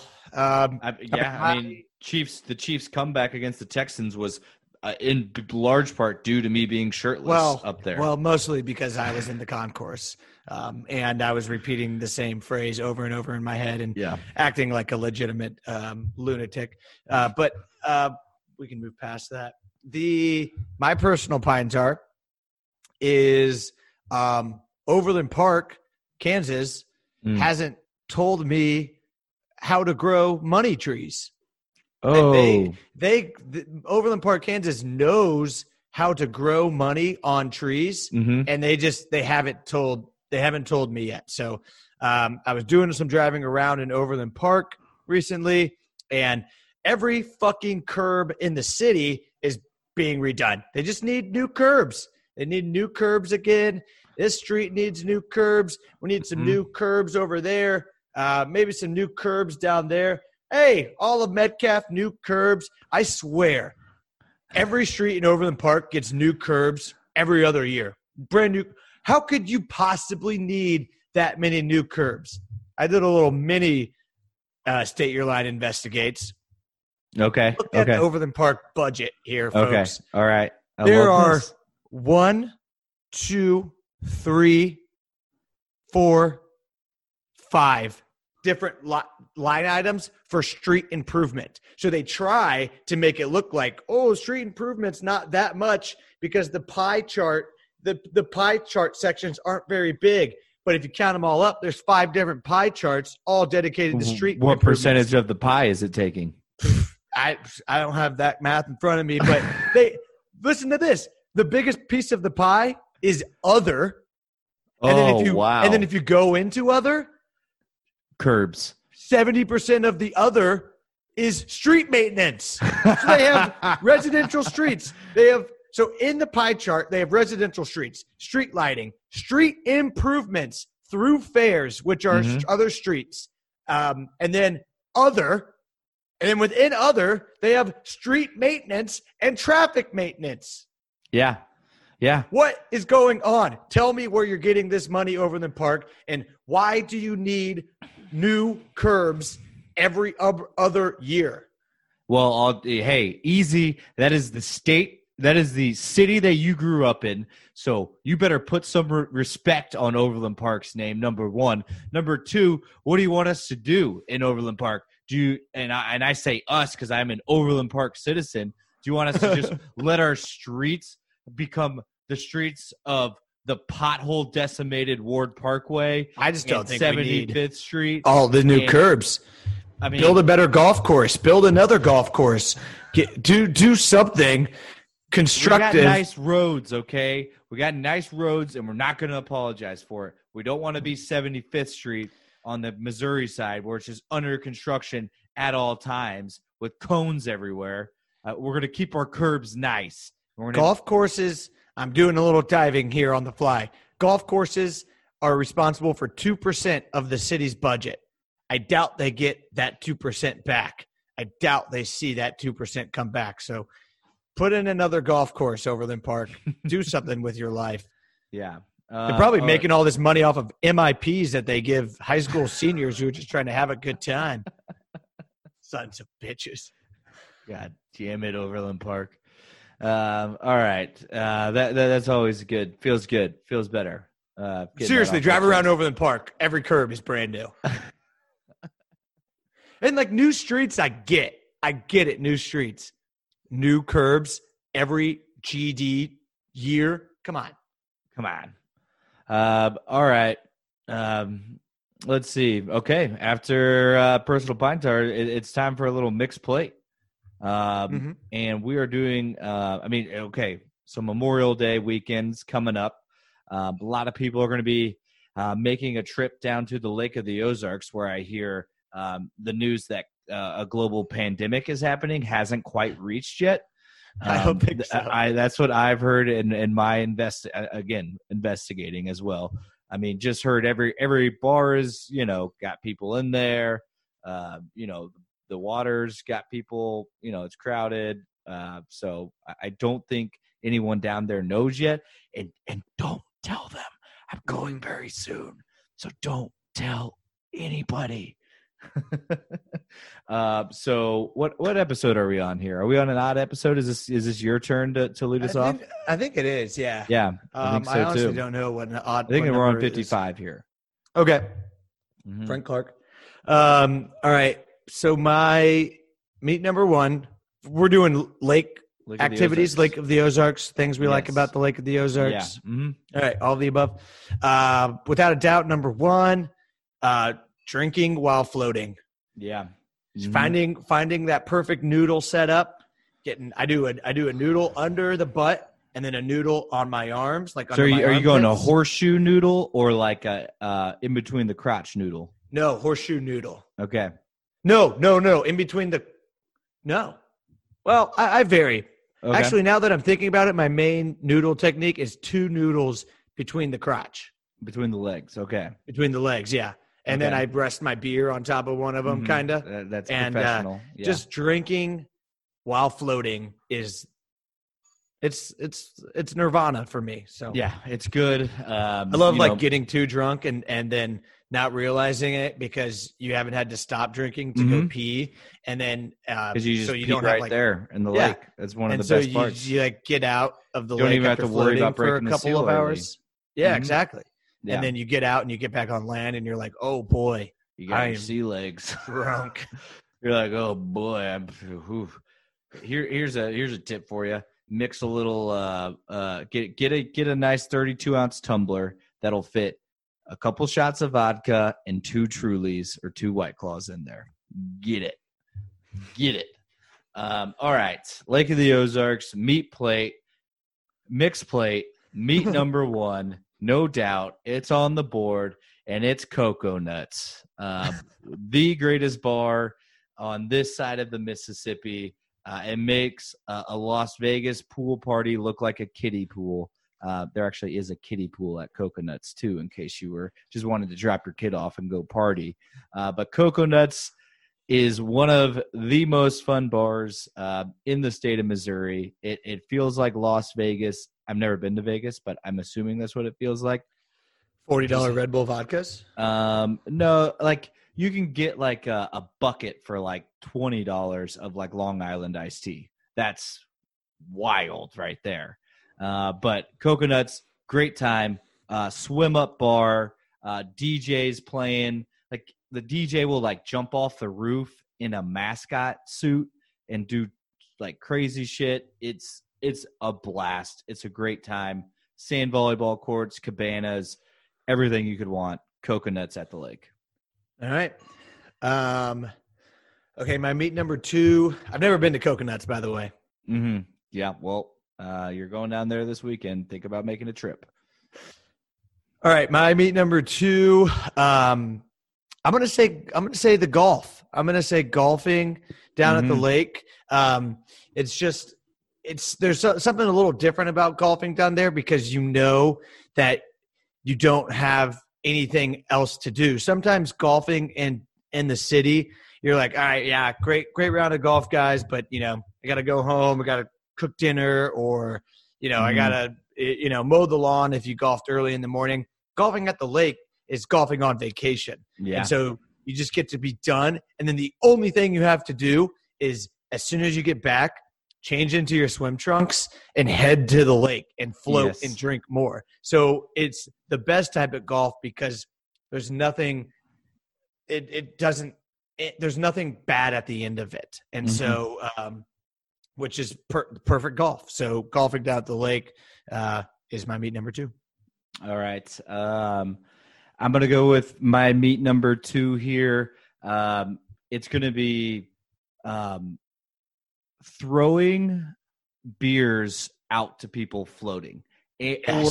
The Chiefs comeback against the Texans was in large part due to me being shirtless up there. Well, mostly because I was in the concourse and I was repeating the same phrase over and over in my head and acting like a legitimate lunatic. But we can move past that. My personal pine tar is Overland Park, Kansas, hasn't told me how to grow money trees. Oh, Overland Park, Kansas knows how to grow money on trees, and they haven't told me yet. So I was doing some driving around in Overland Park recently, and every fucking curb in the city is being redone. They just need new curbs. They need new curbs again. This street needs new curbs. We need some new curbs over there. Maybe some new curbs down there. Hey, all of Metcalf, new curbs. I swear, every street in Overland Park gets new curbs every other year. Brand new. How could you possibly need that many new curbs? I did a little mini State Your Line Investigates. Okay. Look at the Overland Park budget here, folks. Okay. All right. There are 1, 2, 3, 4, 5 different line items for street improvement. So they try to make it look like, street improvement's not that much because the pie chart, the pie chart sections aren't very big. But if you count them all up, there's 5 different pie charts all dedicated to street What percentage of the pie is it taking? I don't have that math in front of me, but listen to this. The biggest piece of the pie is other. And then if you go into other, curbs. 70% of the other is street maintenance. So they have residential streets. So in the pie chart, they have residential streets, street lighting, street improvements through fairs, which are other streets. And then other. And then within other, they have street maintenance and traffic maintenance. Yeah. Yeah. What is going on? Tell me where you're getting this money, Overland Park, and why do you need new curbs every other year? Well, hey, easy. That is the state. That is the city that you grew up in. So you better put some respect on Overland Park's name, number one. Number two, what do you want us to do in Overland Park? And I say us because I'm an Overland Park citizen. Do you want us to just let our streets become the streets of the pothole decimated Ward Parkway? I just don't think 75th Street. All the new curbs. I mean, build a better golf course. Build another golf course. Do something constructive. We got nice roads, okay? We got nice roads, and we're not going to apologize for it. We don't want to be 75th Street on the Missouri side where it's just under construction at all times with cones everywhere. We're going to keep our curbs nice. Golf courses, I'm doing a little diving here on the fly. Golf courses are responsible for 2% of the city's budget. I doubt they get that 2% back. I doubt they see that 2% come back. So put in another golf course, Overland Park. Do something with your life. Yeah. They're probably making all this money off of MIPs that they give high school seniors who are just trying to have a good time. Sons of bitches. God damn it, Overland Park. All right. That's always good. Feels good. Feels better. Seriously, drive around Overland Park. Every curb is brand new. And like new streets, I get it. New streets, new curbs every GD year. Come on. All right. Let's see. Okay. After personal pine tar, it's time for a little mixed plate. And we are doing, so Memorial Day weekend's coming up. A lot of people are going to be making a trip down to the Lake of the Ozarks, where I hear the news that a global pandemic is happening hasn't quite reached yet. I don't think so. That's what I've heard in my investigating as well. I mean, just heard every bar is, got people in there. The water's got people, it's crowded. So I don't think anyone down there knows yet. And don't tell them. I'm going very soon. So don't tell anybody. So what episode are we on here? Are we on an odd episode? Is this your turn to lead us off? I think it is. Yeah. Yeah. I think so I honestly too. don't know what an odd. I think we're on 55 here. Okay. Mm-hmm. Frank Clark. All right. So my meet number 1, we're doing lake activities, Lake of the Ozarks, things we like about the Lake of the Ozarks. Yeah. Mm-hmm. All right. All of the above. Without a doubt, number 1, drinking while floating. Yeah. Mm-hmm. Finding that perfect noodle setup. I do a noodle under the butt and then a noodle on my arms. So are you going a horseshoe noodle or like a in between the crotch noodle? No, horseshoe noodle. Okay. No. In between no. Well, I vary. Okay. Actually, now that I'm thinking about it, my main noodle technique is 2 noodles between the crotch. Between the legs. Okay. Between the legs. Yeah. And then I rest my beer on top of one of them, kind of. That's professional. Just drinking while floating is it's nirvana for me. So yeah, it's good. I love getting too drunk and then not realizing it because you haven't had to stop drinking to go pee, and then because you don't right have there in the lake. That's one of the best parts. You get out of the lake. You don't even have to worry about breaking for a couple of hours. Yeah, exactly. Yeah. And then you get out and you get back on land and you're like, oh boy, you got your sea legs drunk. You're like, oh boy, here's a tip for you. Mix a little, get a nice 32-ounce tumbler that'll fit a couple shots of vodka and 2 Trulies or 2 White Claws in there. Get it. All right, Lake of the Ozarks, mixed plate, meat number 1. No doubt, it's on the board, and it's Cocoa Nuts, the greatest bar on this side of the Mississippi. It makes a Las Vegas pool party look like a kiddie pool. There actually is a kiddie pool at Cocoa Nuts, too, in case you were just wanted to drop your kid off and go party. But Cocoa Nuts is one of the most fun bars in the state of Missouri. It feels like Las Vegas. I've never been to Vegas, but I'm assuming that's what it feels like. $40 Red Bull vodkas? No, like you can get like a bucket for like $20 of like Long Island iced tea. That's wild right there. But Cocoa Nuts, great time. Swim up bar, DJs playing. Like the DJ will like jump off the roof in a mascot suit and do like crazy shit. It's a blast. It's a great time. Sand volleyball courts, cabanas, everything you could want. Cocoa Nuts at the lake. All right. Okay, my meet number 2. I've never been to Cocoa Nuts, by the way. Mm-hmm. Yeah, well, you're going down there this weekend. Think about making a trip. All right, my meet number 2. I'm gonna say the golf. I'm gonna say golfing down at the lake. There's something a little different about golfing down there because you know that you don't have anything else to do. Sometimes golfing in the city, you're like, all right, yeah, great round of golf, guys, but I got to go home, I got to cook dinner, or I got to mow the lawn if you golfed early in the morning. Golfing at the lake is golfing on vacation. Yeah. And so you just get to be done, and then the only thing you have to do is as soon as you get back, change into your swim trunks and head to the lake and float and drink more. So it's the best type of golf because there's nothing there's nothing bad at the end of it. And so, which is perfect golf. So golfing down at the lake is my meet number 2. All right. I'm going to go with my meet number 2 here. It's going to be throwing beers out to people floating or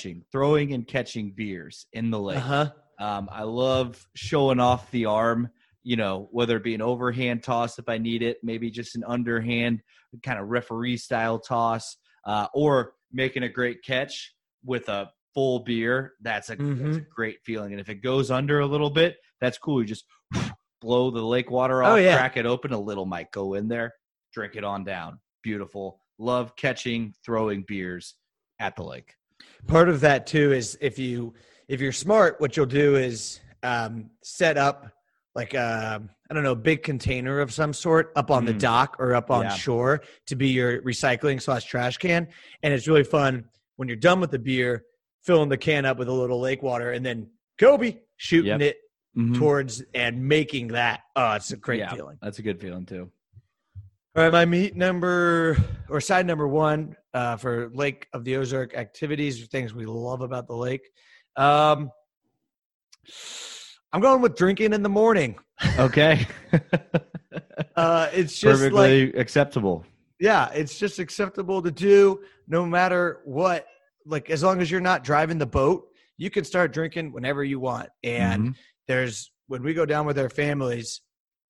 throwing and catching beers in the lake. I love showing off the arm whether it be an overhand toss if I need it, maybe just an underhand kind of referee style toss, or making a great catch with a full beer. That's a great feeling. And if it goes under a little bit, that's cool. You just blow the lake water off, crack it open, a little might go in there, drink it on down. Beautiful. Love catching, throwing beers at the lake. Part of that too is if you're smart, what you'll do is set up like a big container of some sort up on the dock or up on shore to be your recycling / trash can. And it's really fun when you're done with the beer, filling the can up with a little lake water and then Kobe shooting it towards and making that. Oh, it's a great feeling. That's a good feeling too. All right, my side number 1 for Lake of the Ozark activities, things we love about the lake. I'm going with drinking in the morning. Okay. It's just perfectly acceptable. Yeah, it's just acceptable to do no matter what. Like, as long as you're not driving the boat, you can start drinking whenever you want. And when we go down with our families,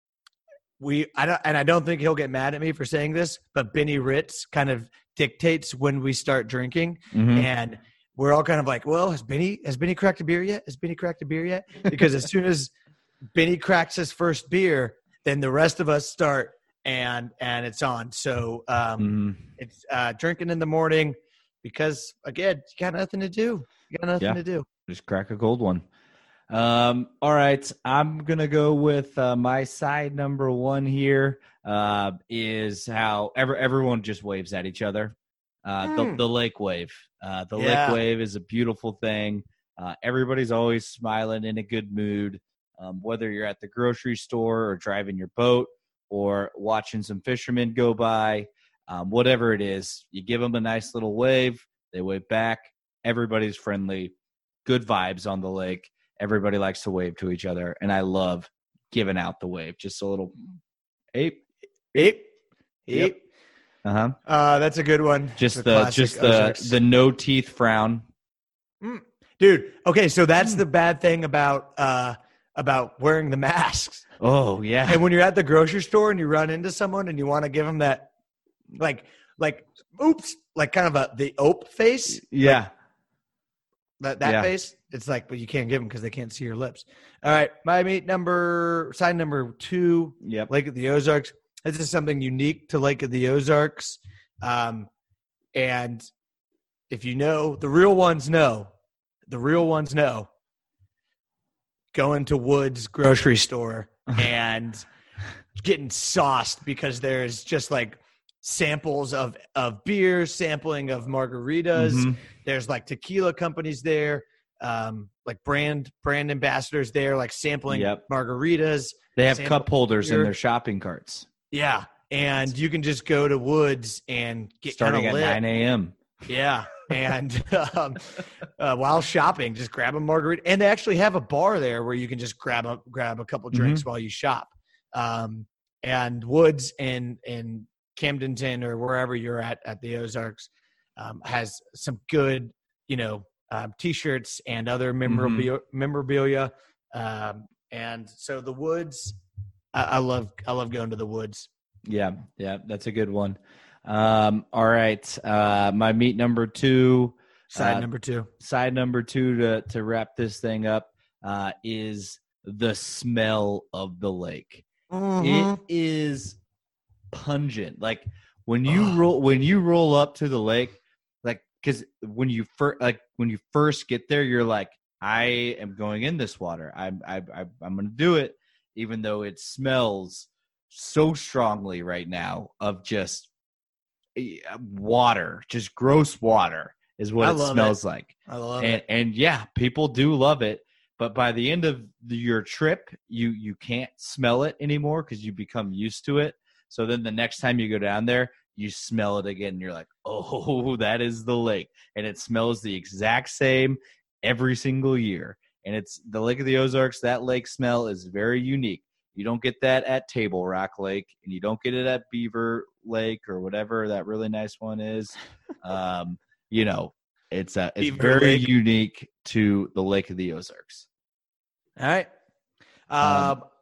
I don't think he'll get mad at me for saying this, but Benny Ritz kind of dictates when we start drinking. And we're all kind of like, well, has Benny cracked a beer yet? Because as soon as Benny cracks his first beer, then the rest of us start and it's on. So it's drinking in the morning because, again, you got nothing to do. Just crack a cold one. All right. I'm going to go with my side number 1 here is how everyone just waves at each other. The lake wave. Lake wave is a beautiful thing. Everybody's always smiling, in a good mood, whether you're at the grocery store or driving your boat or watching some fishermen go by, whatever it is, you give them a nice little wave. They wave back. Everybody's friendly. Good vibes on the lake. Everybody likes to wave to each other, and I love giving out the wave. Just a little ape. Yep. That's a good one. Just the no teeth frown. Dude, okay, so that's the bad thing about wearing the masks. Oh, yeah. And when you're at the grocery store and you run into someone and you want to give them that like oops, like kind of the ope face. Yeah. That face, it's like, but you can't give them because they can't see your lips. All right, my side number 2, Lake of the Ozarks. This is something unique to Lake of the Ozarks, and if you know, the real ones know. Going to Wood's grocery store and getting sauced because there's just like samples of beer, sampling of margaritas. There's like tequila companies there, like brand ambassadors there, like sampling margaritas. They have cup holders in their shopping carts. Yeah, and you can just go to Woods and get starting at 9 a.m. Yeah, and while shopping, just grab a margarita. And they actually have a bar there where you can just grab a couple drinks while you shop. And Woods in Camdenton or wherever you're at the Ozarks has some good, T-shirts and other memorabilia. And so the Woods, I love going to the Woods. Yeah, that's a good one. All right, my meat number 2. Side number two to wrap this thing up is the smell of the lake. It is pungent. Like when you roll up to the lake, like because when you first get there, you're like, I am going in this water. I'm going to do it, even though it smells so strongly right now of just water, just gross water is what it smells like. I love it. And yeah, people do love it. But by the end of your trip, you can't smell it anymore because you become used to it. So then the next time you go down there, you smell it again. And you're like, oh, that is the lake. And it smells the exact same every single year. And it's the Lake of the Ozarks. That lake smell is very unique. You don't get that at Table Rock Lake, and you don't get it at Beaver Lake or whatever that really nice one is. It's very unique to the Lake of the Ozarks. All right.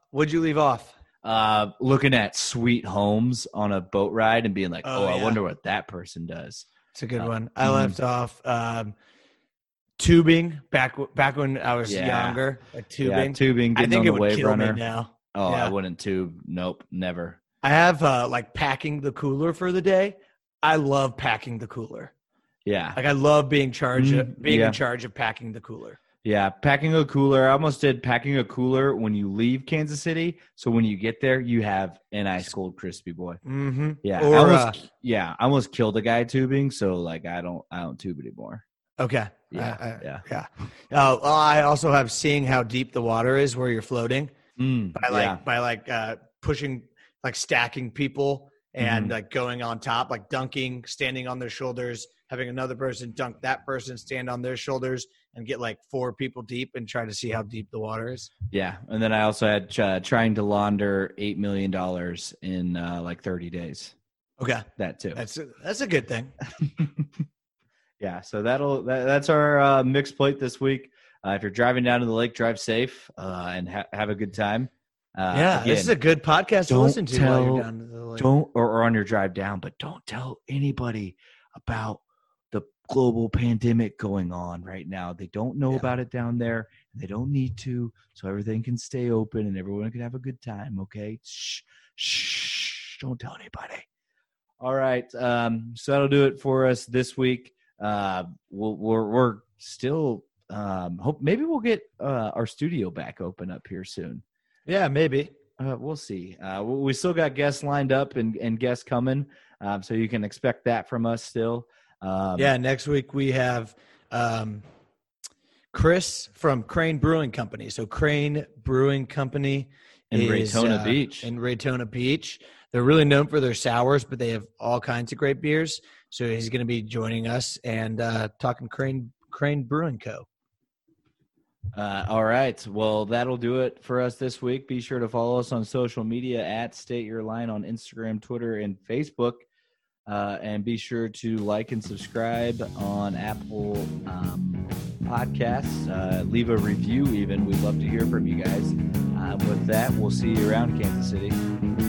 What'd you leave off? Looking at sweet homes on a boat ride and being like, I wonder what that person does. It's a good one. I left off tubing back when I was younger. Like tubing. Yeah, tubing. I think on it the would wave kill runner. me now. Oh, I wouldn't tube. Nope, never. I have like packing the cooler for the day. I love packing the cooler. Yeah. Like I love being in charge of packing the cooler. Yeah, packing a cooler. I almost did packing a cooler when you leave Kansas City. So when you get there, you have an ice cold crispy boy. Mm-hmm. Yeah. I almost killed a guy tubing. So like I don't tube anymore. Okay. Yeah. I also have seeing how deep the water is where you're floating by pushing, like stacking people and like going on top, like dunking, standing on their shoulders, having another person dunk that person, stand on their shoulders and get like 4 people deep and try to see how deep the water is. Yeah. And then I also had trying to launder $8 million in like 30 days. Okay. That too. That's a good thing. Yeah. So that's our mixed plate this week. If you're driving down to the lake, drive safe and have a good time. Again, this is a good podcast to listen to while you're down to the lake. Or on your drive down, but don't tell anybody about the global pandemic going on right now. They don't know about it down there, and they don't need to, so everything can stay open and everyone can have a good time, okay? Shh, don't tell anybody. All right, so that'll do it for us this week. We're still hope maybe we'll get our studio back open up here soon. Yeah, maybe. We'll see. We still got guests lined up and guests coming, so you can expect that from us still. Next week we have Chris from Crane Brewing Company. So Crane Brewing Company in Raytona Beach. In Raytona Beach. They're really known for their sours, but they have all kinds of great beers. So he's going to be joining us and talking Crane Brewing Co. All right. Well, that'll do it for us this week. Be sure to follow us on social media at State Your Line on Instagram, Twitter, and Facebook. And be sure to like and subscribe on Apple Podcasts. Leave a review even. We'd love to hear from you guys. With that, we'll see you around Kansas City.